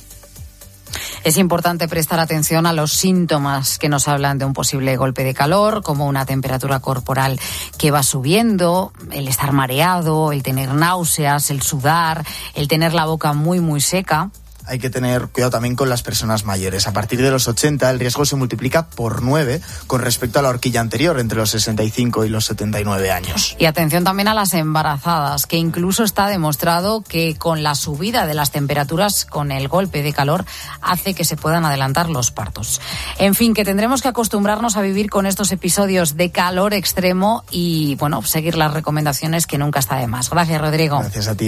Es importante prestar atención a los síntomas que nos hablan de un posible golpe de calor, como una temperatura corporal que va subiendo, el estar mareado, el tener náuseas, el sudar, el tener la boca muy, muy seca. Hay que tener cuidado también con las personas mayores. A partir de los ochenta el riesgo se multiplica por nueve con respecto a la horquilla anterior, entre los sesenta y cinco y los setenta y nueve años. Y atención también a las embarazadas, que incluso está demostrado que con la subida de las temperaturas, con el golpe de calor, hace que se puedan adelantar los partos. En fin, que tendremos que acostumbrarnos a vivir con estos episodios de calor extremo y, bueno, seguir las recomendaciones, que nunca está de más. Gracias, Rodrigo. Gracias a ti.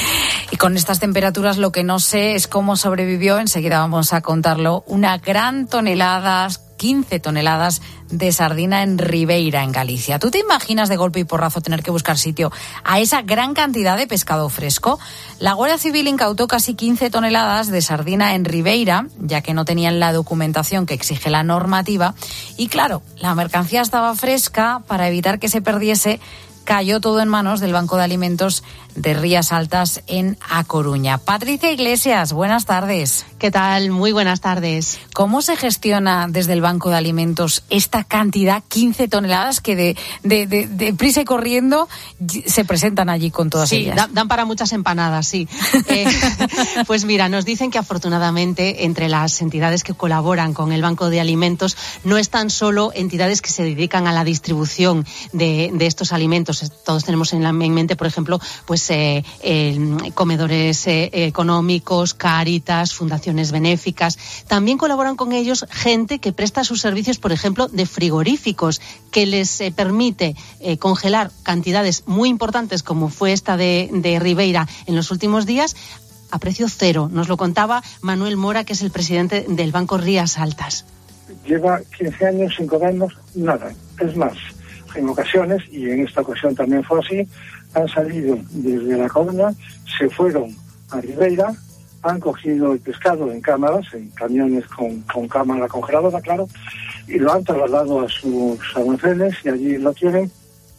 Y con estas temperaturas lo que no sé es cómo sobrevivió, enseguida vamos a contarlo, una gran tonelada, quince toneladas de sardina en Ribeira, en Galicia. ¿Tú te imaginas de golpe y porrazo tener que buscar sitio a esa gran cantidad de pescado fresco? La Guardia Civil incautó casi quince toneladas de sardina en Ribeira, ya que no tenían la documentación que exige la normativa. Y claro, la mercancía estaba fresca. Para evitar que se perdiese, cayó todo en manos del Banco de Alimentos de Rías Altas en A Coruña. Patricia Iglesias, buenas tardes. ¿Qué tal? Muy buenas tardes. ¿Cómo se gestiona desde el Banco de Alimentos esta cantidad, quince toneladas, que de, de, de, de prisa y corriendo se presentan allí con todas sí, ellas? Sí, dan para muchas empanadas, sí. eh, pues mira, nos dicen que afortunadamente entre las entidades que colaboran con el Banco de Alimentos no están solo entidades que se dedican a la distribución de, de estos alimentos. Todos tenemos en, la, en mente, por ejemplo, pues eh, eh, comedores eh, económicos, Cáritas, fundaciones benéficas. También colaboran con ellos gente que presta sus servicios, por ejemplo, de frigoríficos, que les eh, permite eh, congelar cantidades muy importantes, como fue esta de, de Ribeira en los últimos días, a precio cero. Nos lo contaba Manuel Mora, que es el presidente del Banco Rías Altas. Lleva quince años sin comernos nada. Es más, en ocasiones, y en esta ocasión también fue así, han salido desde La Coruña, se fueron a Ribeira, han cogido el pescado en cámaras, en camiones con, con cámara congeladora, claro, y lo han trasladado a sus almacenes y allí lo tienen.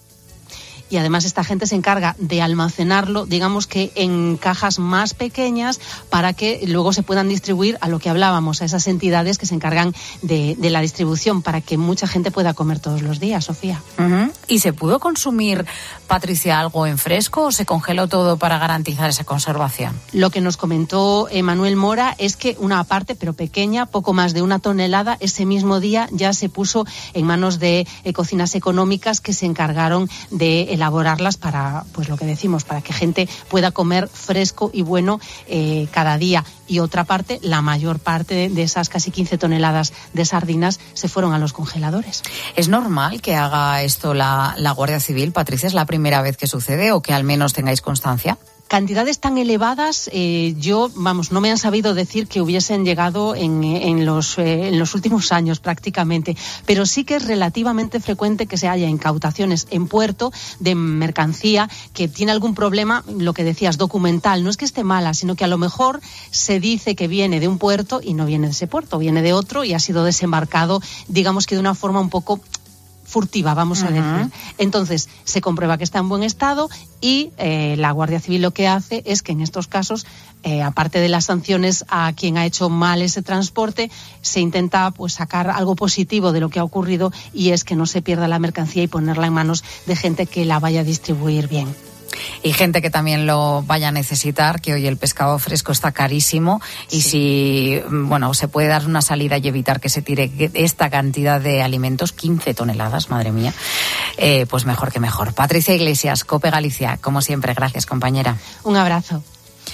Y además esta gente se encarga de almacenarlo, digamos que en cajas más pequeñas, para que luego se puedan distribuir a lo que hablábamos, a esas entidades que se encargan de, de la distribución, para que mucha gente pueda comer todos los días, Sofía. Uh-huh. ¿Y se pudo consumir, Patricia, algo en fresco o se congeló todo para garantizar esa conservación? Lo que nos comentó Manuel Mora es que una parte, pero pequeña, poco más de una tonelada, ese mismo día ya se puso en manos de eh, cocinas económicas que se encargaron de elaborarlas para, pues lo que decimos, para que gente pueda comer fresco y bueno eh, cada día. Y otra parte, la mayor parte de esas casi quince toneladas de sardinas se fueron a los congeladores. ¿Es normal que haga esto la, la Guardia Civil, Patricia? ¿Es la primera vez que sucede o que al menos tengáis constancia? Cantidades tan elevadas, eh, yo, vamos, no me han sabido decir que hubiesen llegado en, en, los, eh, en los últimos años prácticamente, pero sí que es relativamente frecuente que se haya incautaciones en puerto de mercancía que tiene algún problema, lo que decías, documental. No es que esté mala, sino que a lo mejor se dice que viene de un puerto y no viene de ese puerto, viene de otro y ha sido desembarcado, digamos que de una forma un poco furtiva, vamos a decir. Uh-huh. Entonces, se comprueba que está en buen estado y eh, la Guardia Civil lo que hace es que en estos casos, eh, aparte de las sanciones a quien ha hecho mal ese transporte, se intenta pues sacar algo positivo de lo que ha ocurrido y es que no se pierda la mercancía y ponerla en manos de gente que la vaya a distribuir bien. Y gente que también lo vaya a necesitar, que hoy el pescado fresco está carísimo y sí. si, bueno, se puede dar una salida y evitar que se tire esta cantidad de alimentos, quince toneladas, madre mía, eh, pues mejor que mejor. Patricia Iglesias, COPE Galicia, como siempre, gracias, compañera. Un abrazo.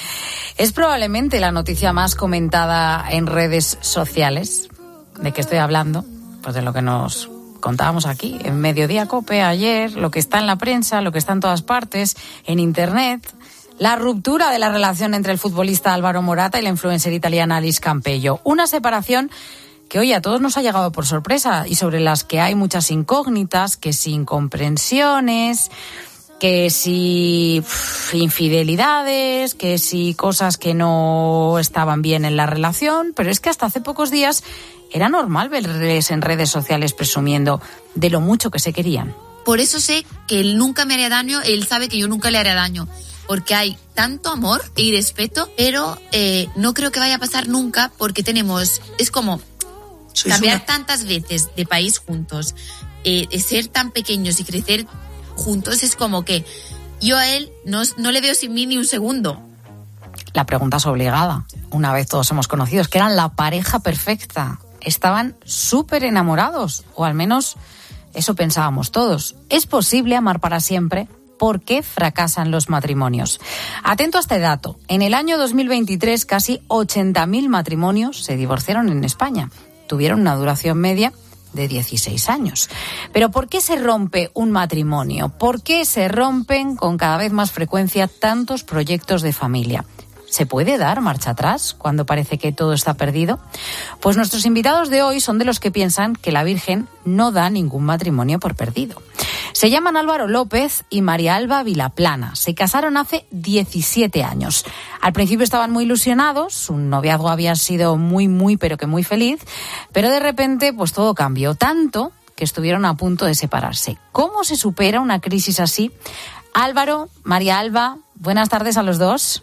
Es probablemente la noticia más comentada en redes sociales. ¿De qué estoy hablando? Pues de lo que nos contábamos aquí, en Mediodía COPE ayer, lo que está en la prensa, lo que está en todas partes, en internet, la ruptura de la relación entre el futbolista Álvaro Morata y la influencer italiana Alice Campello. Una separación que hoy a todos nos ha llegado por sorpresa y sobre las que hay muchas incógnitas, que si incomprensiones, que si pff, infidelidades, que si cosas que no estaban bien en la relación, pero es que hasta hace pocos días era normal verles en redes sociales presumiendo de lo mucho que se querían. Por eso sé que él nunca me haría daño, él sabe que yo nunca le haré daño, porque hay tanto amor y respeto, pero eh, no creo que vaya a pasar nunca porque tenemos, es como Sois cambiar una... tantas veces de país juntos, eh, ser tan pequeños y crecer juntos, es como que yo a él no, no le veo sin mí ni un segundo. La pregunta es obligada, una vez todos hemos conocido, es que eran la pareja perfecta. Estaban súper enamorados, o al menos eso pensábamos todos. ¿Es posible amar para siempre? ¿Por qué fracasan los matrimonios? Atento a este dato. En el año dos mil veintitrés, casi ochenta mil matrimonios se divorciaron en España. Tuvieron una duración media de dieciséis años. Pero ¿por qué se rompe un matrimonio? ¿Por qué se rompen con cada vez más frecuencia tantos proyectos de familia? ¿Se puede dar marcha atrás cuando parece que todo está perdido? Pues nuestros invitados de hoy son de los que piensan que la Virgen no da ningún matrimonio por perdido. Se llaman Álvaro López y María Alba Vilaplana. Se casaron hace diecisiete años. Al principio estaban muy ilusionados, su noviazgo había sido muy, muy, pero que muy feliz, pero de repente pues todo cambió, tanto que estuvieron a punto de separarse. ¿Cómo se supera una crisis así? Álvaro, María Alba, buenas tardes a los dos.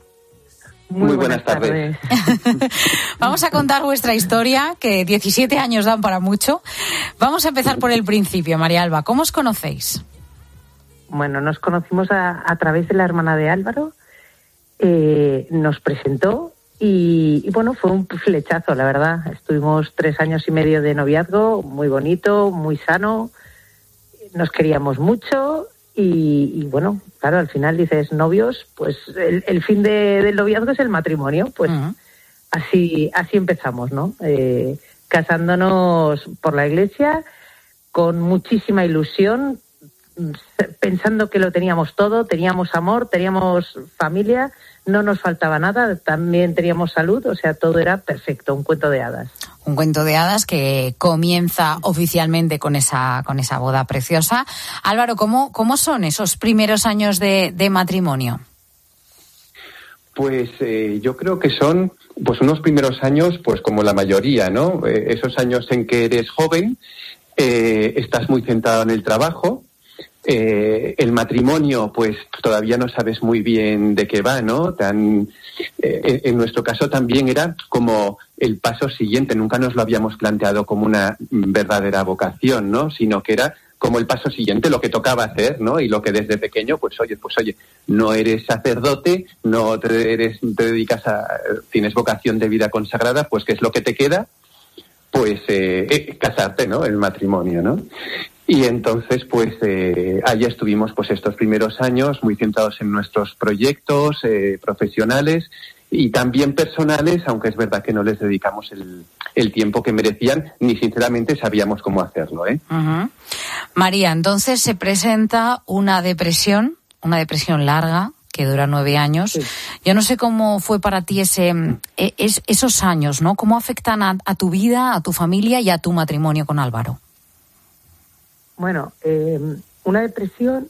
Muy, Muy buenas, buenas tardes. tardes. Vamos a contar vuestra historia, que diecisiete años dan para mucho. Vamos a empezar por el principio, María Alba. ¿Cómo os conocéis? Bueno, nos conocimos a, a través de la hermana de Álvaro. Eh, nos presentó y, y, bueno, fue un flechazo, la verdad. Estuvimos tres años y medio de noviazgo, muy bonito, muy sano. Nos queríamos mucho. Y, y bueno, claro, al final dices novios, pues el, el fin de, del noviazgo es el matrimonio, pues uh-huh. así así empezamos, ¿no? Eh, casándonos por la iglesia, con muchísima ilusión, pensando que lo teníamos todo, teníamos amor, teníamos familia, no nos faltaba nada, también teníamos salud, o sea, todo era perfecto, un cuento de hadas. Un cuento de hadas que comienza oficialmente con esa con esa boda preciosa. Álvaro, ¿cómo, cómo son esos primeros años de, de matrimonio? Pues eh, yo creo que son pues unos primeros años, pues como la mayoría, ¿no? Eh, esos años en que eres joven, eh, estás muy centrado en el trabajo. Eh, el matrimonio, pues todavía no sabes muy bien de qué va, ¿no? Tan, eh, en nuestro caso también era como el paso siguiente, nunca nos lo habíamos planteado como una verdadera vocación, ¿no? Sino que era como el paso siguiente, lo que tocaba hacer, ¿no? Y lo que desde pequeño, pues oye, pues oye, no eres sacerdote, no te, eres, te dedicas a, tienes vocación de vida consagrada, pues ¿qué es lo que te queda? Pues eh, eh, casarte, ¿no? El matrimonio, ¿no? Y entonces, pues, eh, allá estuvimos pues estos primeros años muy centrados en nuestros proyectos eh, profesionales y también personales, aunque es verdad que no les dedicamos el, el tiempo que merecían, ni sinceramente sabíamos cómo hacerlo, ¿eh? Uh-huh. María, entonces se presenta una depresión, una depresión larga, que dura nueve años. Sí. Yo no sé cómo fue para ti ese, es, esos años, ¿no? ¿Cómo afectan a, a tu vida, a tu familia y a tu matrimonio con Álvaro? Bueno, eh, una depresión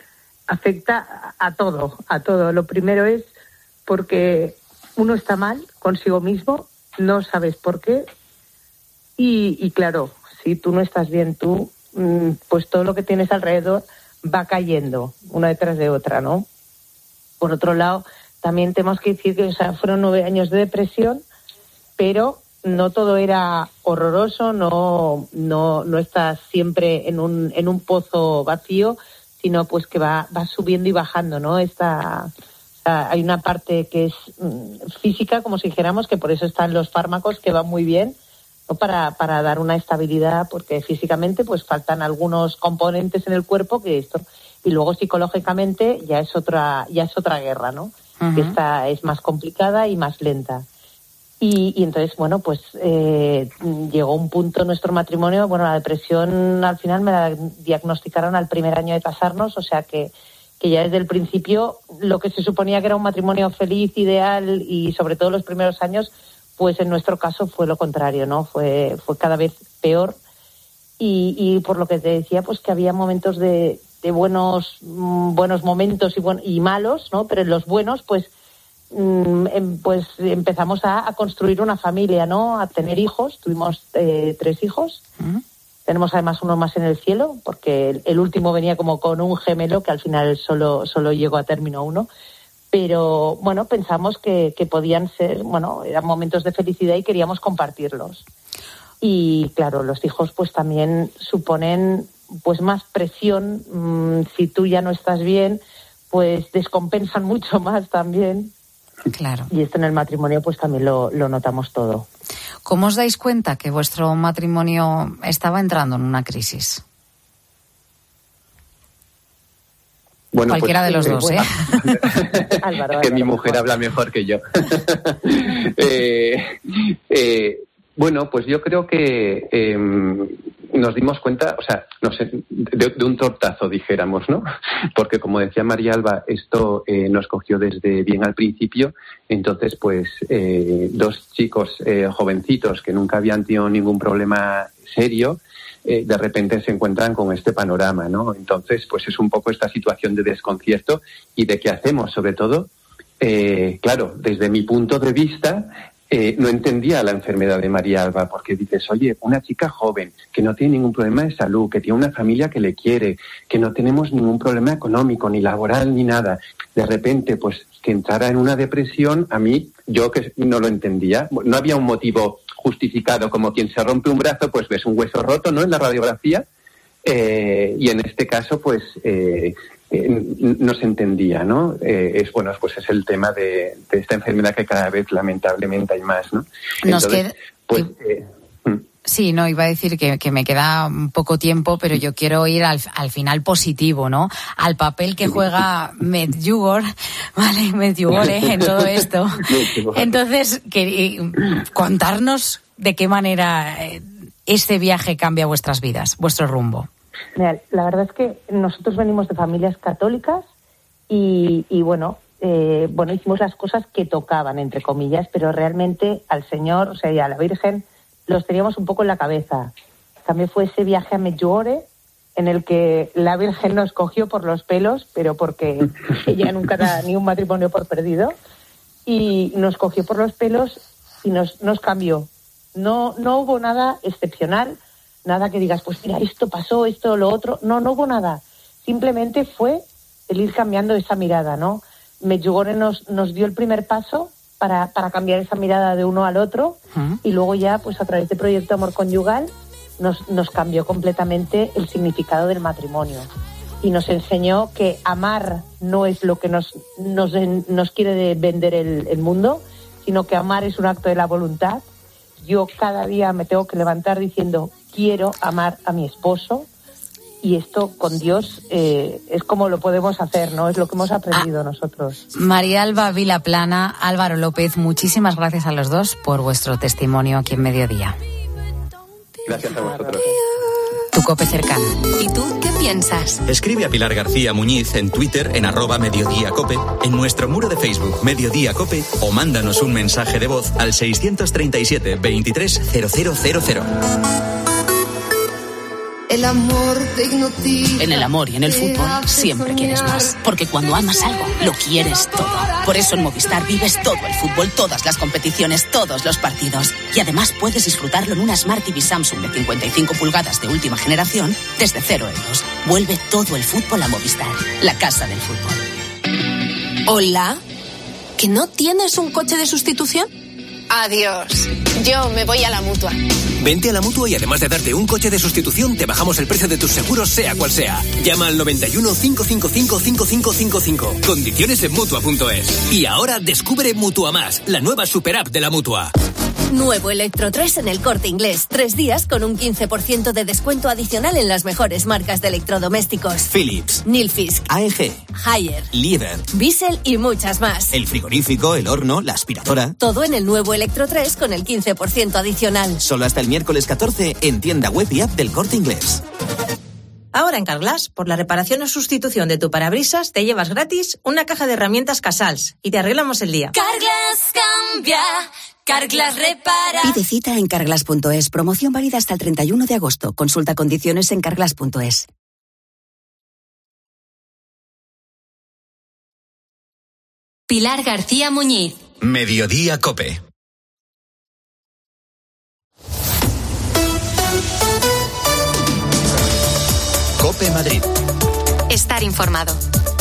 afecta a, a todo, a todo. Lo primero es porque uno está mal consigo mismo, no sabes por qué, y, y claro, si tú no estás bien tú, pues todo lo que tienes alrededor va cayendo una detrás de otra, ¿no? Por otro lado, también tenemos que decir que, o sea, fueron nueve años de depresión, pero no todo era horroroso, no, no, no estás siempre en un, en un pozo vacío, sino pues que va, va subiendo y bajando, ¿no? Esta, o sea, hay una parte que es mm, física, como si dijéramos, que por eso están los fármacos que van muy bien, ¿no? Para, para dar una estabilidad, porque físicamente pues faltan algunos componentes en el cuerpo que esto, y luego psicológicamente ya es otra, ya es otra guerra, ¿no? Uh-huh. Que esta es más complicada y más lenta. Y, y entonces, bueno, pues eh, llegó un punto en nuestro matrimonio, bueno, la depresión al final me la diagnosticaron al primer año de casarnos, o sea que, que ya desde el principio lo que se suponía que era un matrimonio feliz, ideal y sobre todo los primeros años, pues en nuestro caso fue lo contrario, ¿no? Fue, fue cada vez peor y, y por lo que te decía, pues que había momentos de, de buenos, buenos momentos y, buen, y malos, ¿no? Pero en los buenos, pues pues empezamos a, a construir una familia, ¿no? A tener hijos. Tuvimos eh, tres hijos. Uh-huh. Tenemos además uno más en el cielo, porque el, el último venía como con un gemelo que al final solo, solo llegó a término uno. Pero, bueno, pensamos que, que podían ser, bueno, eran momentos de felicidad y queríamos compartirlos. Y, claro, los hijos pues también suponen pues más presión. Mmm, si tú ya no estás bien, pues descompensan mucho más también. Claro. Y esto en el matrimonio pues también lo, lo notamos todo. ¿Cómo os dais cuenta que vuestro matrimonio estaba entrando en una crisis? Bueno, cualquiera pues, de los eh, dos, bueno. ¿eh? Álvaro, Álvaro, que mi mujer habla mejor que yo. eh, eh, bueno, pues yo creo que eh, nos dimos cuenta, o sea, no sé, de, de un tortazo, dijéramos, ¿no? Porque como decía María Alba, esto eh, nos cogió desde bien al principio. Entonces, pues, eh, dos chicos eh, jovencitos que nunca habían tenido ningún problema serio, eh, de repente se encuentran con este panorama, ¿no? Entonces, pues es un poco esta situación de desconcierto y de qué hacemos, sobre todo, eh, claro, desde mi punto de vista, Eh, no entendía la enfermedad de María Alba, porque dices, oye, una chica joven que no tiene ningún problema de salud, que tiene una familia que le quiere, que no tenemos ningún problema económico, ni laboral, ni nada. De repente, pues, que entrara en una depresión, a mí, yo que no lo entendía. No había un motivo justificado, como quien se rompe un brazo, pues ves un hueso roto, ¿no?, en la radiografía. Eh, y en este caso, pues, eh, Eh, no se entendía, ¿no? Eh, es bueno, pues es el tema de, de esta enfermedad que cada vez lamentablemente hay más, ¿no? Nos Entonces, queda... pues, eh, Sí, no, iba a decir que, que me queda poco tiempo, pero yo quiero ir al, al final positivo, ¿no? Al papel que juega Medjugorje, ¿vale? Medjugorje en todo esto. Entonces, que, contarnos de qué manera este viaje cambia vuestras vidas, vuestro rumbo. Mira, la verdad es que nosotros venimos de familias católicas y, y bueno, eh, bueno, hicimos las cosas que tocaban, entre comillas, pero realmente al Señor, o sea, y a la Virgen, los teníamos un poco en la cabeza. También fue ese viaje a Medjugorje en el que la Virgen nos cogió por los pelos, pero porque ella nunca da ni un matrimonio por perdido, y nos cogió por los pelos y nos, nos cambió. No, no hubo nada excepcional, nada que digas, pues mira, esto pasó, esto, lo otro. No, no hubo nada. Simplemente fue el ir cambiando esa mirada, ¿no? Medjugorje nos, nos dio el primer paso para, para cambiar esa mirada de uno al otro, uh-huh. Y luego ya, pues a través de Proyecto Amor Conyugal, nos, nos cambió completamente el significado del matrimonio. Y nos enseñó que amar no es lo que nos, nos, nos quiere vender el, el mundo, sino que amar es un acto de la voluntad. Yo cada día me tengo que levantar diciendo, quiero amar a mi esposo, y esto con Dios eh, es como lo podemos hacer, ¿no? Es lo que hemos aprendido ah, nosotros. María Alba Vilaplana, Álvaro López, muchísimas gracias a los dos por vuestro testimonio aquí en Mediodía. Gracias a vosotros. Tu COPE cercana. ¿Y tú qué piensas? Escribe a Pilar García Muñiz en Twitter en arroba Mediodía Cope, en nuestro muro de Facebook Mediodía Cope, o mándanos un mensaje de voz al seiscientos treinta y siete veintitrés cero cero cero cero. El amor te hipnotiza. En el amor y en el fútbol siempre quieres más. Porque cuando amas algo, lo quieres todo. Por eso en Movistar vives todo el fútbol, todas las competiciones, todos los partidos. Y además puedes disfrutarlo en una Smart T V Samsung de cincuenta y cinco pulgadas de última generación desde cero euros. Vuelve todo el fútbol a Movistar, la casa del fútbol. Hola, ¿que no tienes un coche de sustitución? Adiós, yo me voy a la Mutua. Vente a la Mutua y además de darte un coche de sustitución, te bajamos el precio de tus seguros sea cual sea. Llama al noventa y uno, cinco cinco cinco, cinco cinco cinco cinco. Condiciones en Mutua punto es. Y ahora descubre Mutua Más, la nueva super app de la Mutua. Nuevo Electro tres en el Corte Inglés. Tres días con un quince por ciento de descuento adicional en las mejores marcas de electrodomésticos. Philips, Nilfisk, A E G, Haier, Liebherr, Bissell y muchas más. el frigorífico, el horno, la aspiradora. Todo en el nuevo Electro tres con el quince por ciento adicional. Solo hasta el miércoles catorce en tienda web y app del Corte Inglés. Ahora en Carglass, por la reparación o sustitución de tu parabrisas, te llevas gratis una caja de herramientas Casals y te arreglamos el día. Carglass cambia, Carglass repara. Pide cita en carglass punto es. Promoción válida hasta el treinta y uno de agosto. Consulta condiciones en carglass punto es. Pilar García Muñiz. Mediodía Cope. Cope Madrid. Estar informado.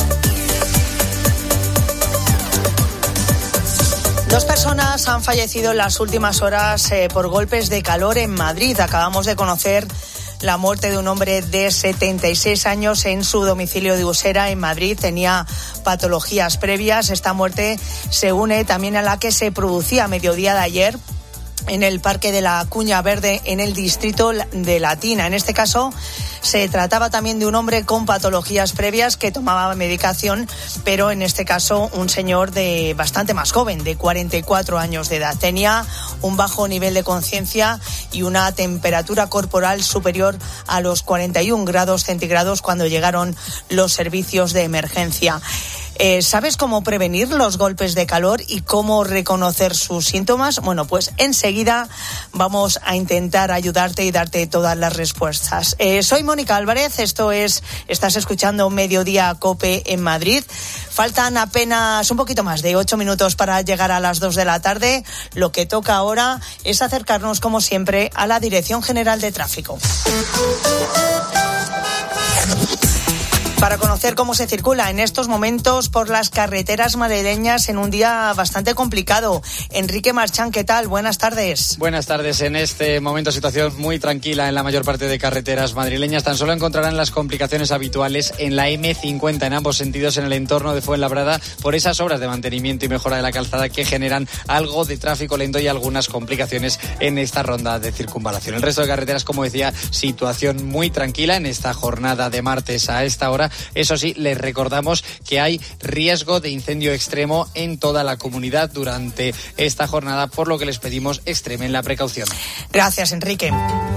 Dos personas han fallecido en las últimas horas eh, por golpes de calor en Madrid. Acabamos de conocer la muerte de un hombre de setenta y seis años en su domicilio de Usera, en Madrid. Tenía patologías previas. Esta muerte se une también a la que se producía a mediodía de ayer en el Parque de la Cuña Verde, en el distrito de Latina. En este caso se trataba también de un hombre con patologías previas que tomaba medicación, pero en este caso un señor de bastante más joven, de cuarenta y cuatro años de edad. Tenía un bajo nivel de conciencia y una temperatura corporal superior a los cuarenta y un grados centígrados cuando llegaron los servicios de emergencia. Eh, ¿Sabes cómo prevenir los golpes de calor y cómo reconocer sus síntomas? Bueno, pues enseguida vamos a intentar ayudarte y darte todas las respuestas. Eh, soy Mónica Álvarez, esto es, estás escuchando Mediodía Cope en Madrid. Faltan apenas un poquito más de ocho minutos para llegar a las dos de la tarde. Lo que toca ahora es acercarnos, como siempre, a la Dirección General de Tráfico. Para conocer cómo se circula en estos momentos por las carreteras madrileñas en un día bastante complicado. Enrique Marchán, ¿qué tal? Buenas tardes. Buenas tardes. En este momento situación muy tranquila en la mayor parte de carreteras madrileñas. Tan solo encontrarán las complicaciones habituales en la eme cincuenta en ambos sentidos en el entorno de Fuenlabrada por esas obras de mantenimiento y mejora de la calzada que generan algo de tráfico lento y algunas complicaciones en esta ronda de circunvalación. El resto de carreteras, como decía, situación muy tranquila en esta jornada de martes a esta hora. Eso sí, les recordamos que hay riesgo de incendio extremo en toda la comunidad durante esta jornada, por lo que les pedimos extremen la precaución. Gracias, Enrique.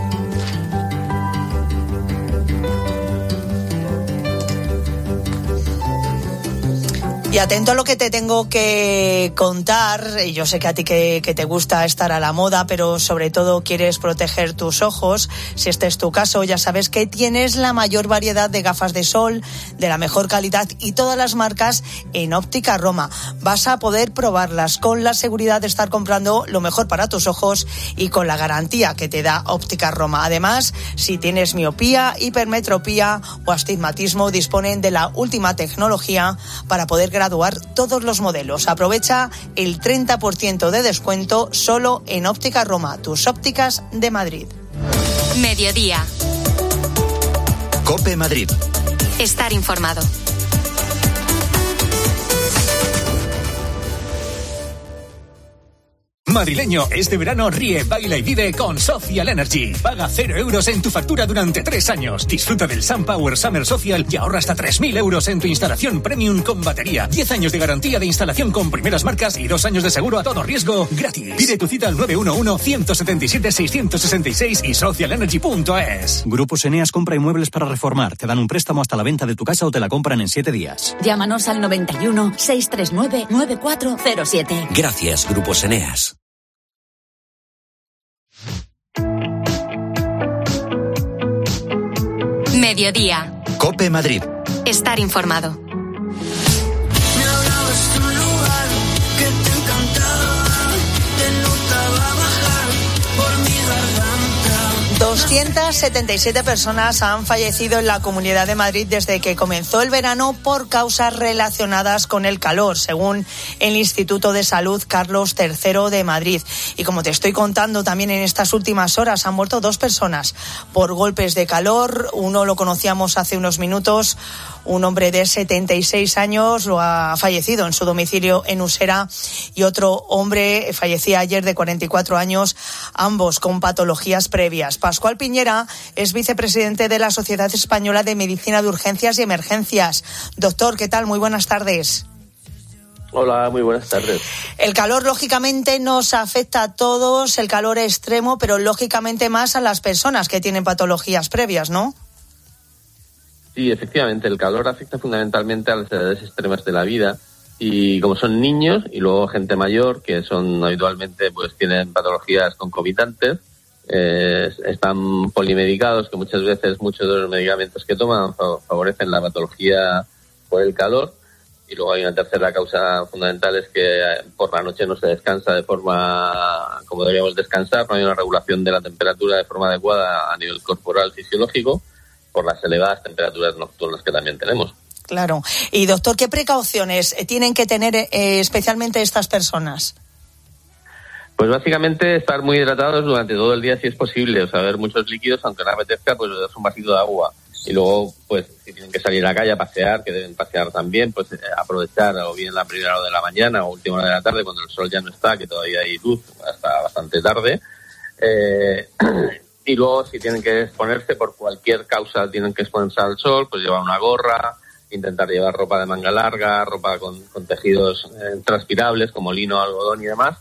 Y atento a lo que te tengo que contar. Yo sé que a ti que, que te gusta estar a la moda, pero sobre todo quieres proteger tus ojos. Si este es tu caso, ya sabes que tienes la mayor variedad de gafas de sol, de la mejor calidad y todas las marcas en Óptica Roma. Vas a poder probarlas con la seguridad de estar comprando lo mejor para tus ojos y con la garantía que te da Óptica Roma. Además, si tienes miopía, hipermetropía o astigmatismo, disponen de la última tecnología para poder graduar todos los modelos. Aprovecha el treinta por ciento de descuento solo en Óptica Roma, tus ópticas de Madrid. Mediodía. Cope Madrid. Estar informado. Madrileño, este verano ríe, baila y vive con Social Energy. Paga cero euros en tu factura durante tres años. Disfruta del SunPower Summer Social y ahorra hasta tres mil euros en tu instalación premium con batería. diez años de garantía de instalación con primeras marcas y dos años de seguro a todo riesgo gratis. Pide tu cita al nueve uno uno, uno siete siete, seis seis seis y social energy punto es. Grupos Eneas compra inmuebles para reformar. Te dan un préstamo hasta la venta de tu casa o te la compran en siete días. Llámanos al noventa y uno, seiscientos treinta y nueve, noventa y cuatro cero siete. Gracias, Grupos Eneas. Mediodía. COPE Madrid. Estar informado. doscientas setenta y siete personas han fallecido en la Comunidad de Madrid desde que comenzó el verano por causas relacionadas con el calor, según el Instituto de Salud Carlos tercero de Madrid. Y como te estoy contando, también en estas últimas horas han muerto dos personas por golpes de calor. Uno lo conocíamos hace unos minutos, un hombre de setenta y seis años lo ha fallecido en su domicilio en Usera, y otro hombre fallecía ayer de cuarenta y cuatro años, ambos con patologías previas. Pascual Piñera es vicepresidente de la Sociedad Española de Medicina de Urgencias y Emergencias. Doctor, ¿qué tal? Muy buenas tardes. Hola, muy buenas tardes. El calor, lógicamente, nos afecta a todos, el calor extremo, pero lógicamente más a las personas que tienen patologías previas, ¿no? Sí, efectivamente, el calor afecta fundamentalmente a las edades extremas de la vida, y como son niños y luego gente mayor, que son habitualmente, pues tienen patologías concomitantes, eh, están polimedicados, que muchas veces muchos de los medicamentos que toman favorecen la patología por el calor. Y luego hay una tercera causa fundamental, es que por la noche no se descansa de forma como deberíamos descansar, no hay una regulación de la temperatura de forma adecuada a nivel corporal fisiológico, por las elevadas temperaturas nocturnas que también tenemos. Claro. Y doctor, ¿qué precauciones tienen que tener eh, especialmente estas personas? Pues básicamente estar muy hidratados durante todo el día si es posible, o sea, beber muchos líquidos, aunque no apetezca, pues beber un vasito de agua. Y luego, pues, si tienen que salir a la calle a pasear, que deben pasear también, pues eh, aprovechar o bien la primera hora de la mañana o última hora de la tarde, cuando el sol ya no está, que todavía hay luz hasta bastante tarde. Eh, y luego, si tienen que exponerse por cualquier causa, tienen que exponerse al sol, pues llevar una gorra, intentar llevar ropa de manga larga, ropa con, con tejidos eh, transpirables como lino, algodón y demás,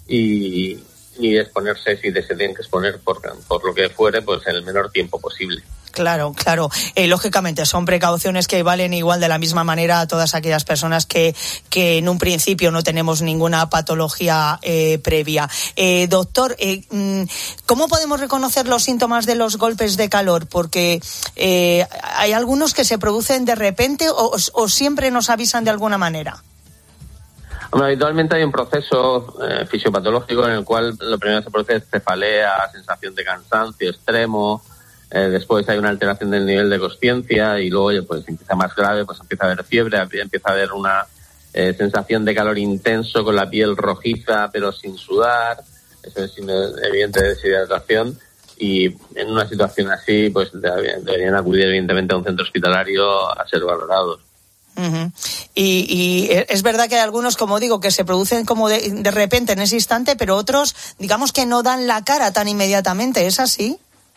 y, y exponerse, si se tienen que exponer por, por lo que fuere, pues en el menor tiempo posible. Claro, claro. Eh, lógicamente son precauciones que valen igual de la misma manera a todas aquellas personas que, que en un principio no tenemos ninguna patología eh, previa. Eh, doctor, eh, ¿cómo podemos reconocer los síntomas de los golpes de calor? Porque eh, hay algunos que se producen de repente o, o siempre nos avisan de alguna manera. Bueno, habitualmente hay un proceso eh, fisiopatológico en el cual lo primero que se produce es cefalea, sensación de cansancio extremo. Eh, después hay una alteración del nivel de consciencia y luego, pues, empieza más grave, pues empieza a haber fiebre, empieza a haber una eh, sensación de calor intenso con la piel rojiza pero sin sudar. Eso es evidente deshidratación, y en una situación así, pues deberían acudir evidentemente a un centro hospitalario a ser valorados. Uh-huh. Y, y es verdad que hay algunos, como digo, que se producen como de, de repente en ese instante, pero otros, digamos que no dan la cara tan inmediatamente, ¿es así?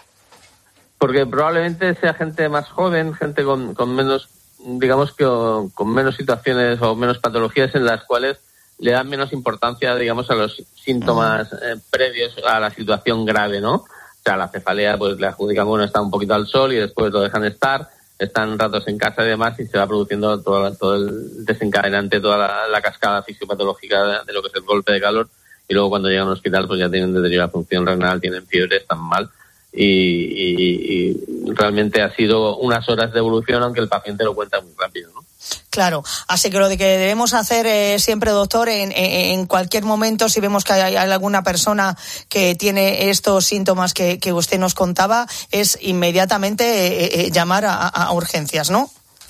Porque probablemente sea gente más joven, gente con, con menos, digamos que con menos situaciones o menos patologías en las cuales le dan menos importancia, digamos, a los síntomas eh, previos a la situación grave, ¿no? O sea, la cefalea, pues le adjudicamos, bueno, está un poquito al sol y después lo dejan estar, están ratos en casa y demás, y se va produciendo todo, todo el desencadenante, toda la, la cascada fisiopatológica de, de lo que es el golpe de calor, y luego cuando llegan al hospital pues ya tienen deteriorada función renal, tienen fiebre, están mal. Y, y, y realmente ha sido unas horas de evolución, aunque el paciente lo cuenta muy rápido, ¿no? Claro, así que lo de que debemos hacer eh, siempre, doctor, en, en cualquier momento, si vemos que hay, hay alguna persona que tiene estos síntomas que, que usted nos contaba, es inmediatamente eh, eh, llamar a, a urgencias, ¿no?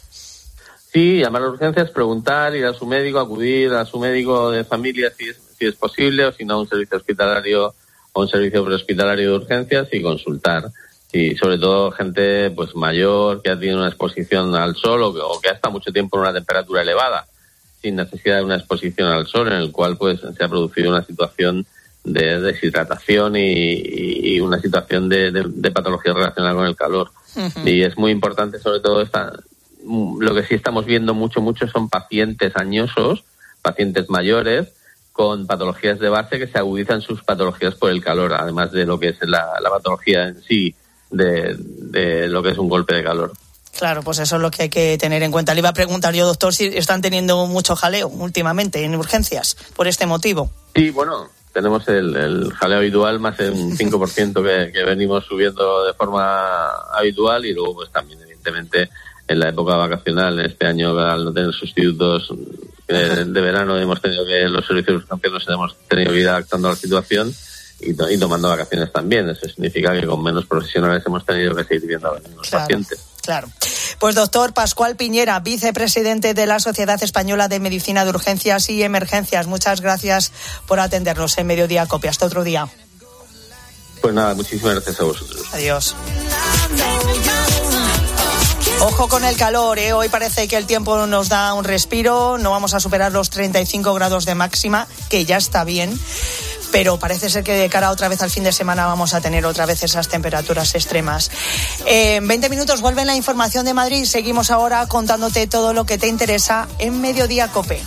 Sí, llamar a urgencias, preguntar, ir a su médico, acudir a su médico de familia si es, si es posible, o si no a un servicio hospitalario o un servicio prehospitalario de urgencias, y consultar. Y sobre todo gente pues mayor, que ha tenido una exposición al sol o que, o que ha estado mucho tiempo en una temperatura elevada, sin necesidad de una exposición al sol, en el cual pues se ha producido una situación de deshidratación y, y una situación de, de, de patología relacionada con el calor. Uh-huh. Y es muy importante, sobre todo, esta, lo que sí estamos viendo mucho, mucho son pacientes añosos, pacientes mayores, con patologías de base que se agudizan sus patologías por el calor, además de lo que es la, la patología en sí de, de lo que es un golpe de calor. Claro, pues eso es lo que hay que tener en cuenta. Le iba a preguntar yo, doctor, si están teniendo mucho jaleo últimamente en urgencias por este motivo. Sí, bueno, tenemos el, el jaleo habitual más el un cinco por ciento que, que venimos subiendo de forma habitual, y luego pues también evidentemente en la época vacacional, este año al no tener sustitutos de, de verano, hemos tenido que los servicios nos hemos tenido que ir adaptando a la situación y, to, y tomando vacaciones también. Eso significa que con menos profesionales hemos tenido que seguir viendo a los mismos claro, pacientes. Claro. Pues doctor Pascual Piñera, vicepresidente de la Sociedad Española de Medicina de Urgencias y Emergencias, muchas gracias por atendernos en Mediodía Cope. Hasta otro día. Pues nada, muchísimas gracias a vosotros. Adiós. Ojo con el calor, ¿eh? Hoy parece que el tiempo nos da un respiro, no vamos a superar los treinta y cinco grados de máxima, que ya está bien, pero parece ser que de cara otra vez al fin de semana vamos a tener otra vez esas temperaturas extremas. Eh, en veinte minutos vuelve la información de Madrid, seguimos ahora contándote todo lo que te interesa en Mediodía Cope.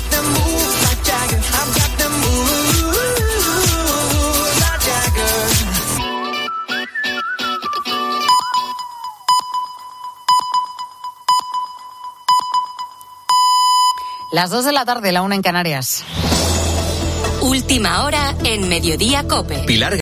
Las dos de la tarde, la una en Canarias. Última hora en Mediodía Cope. Pilar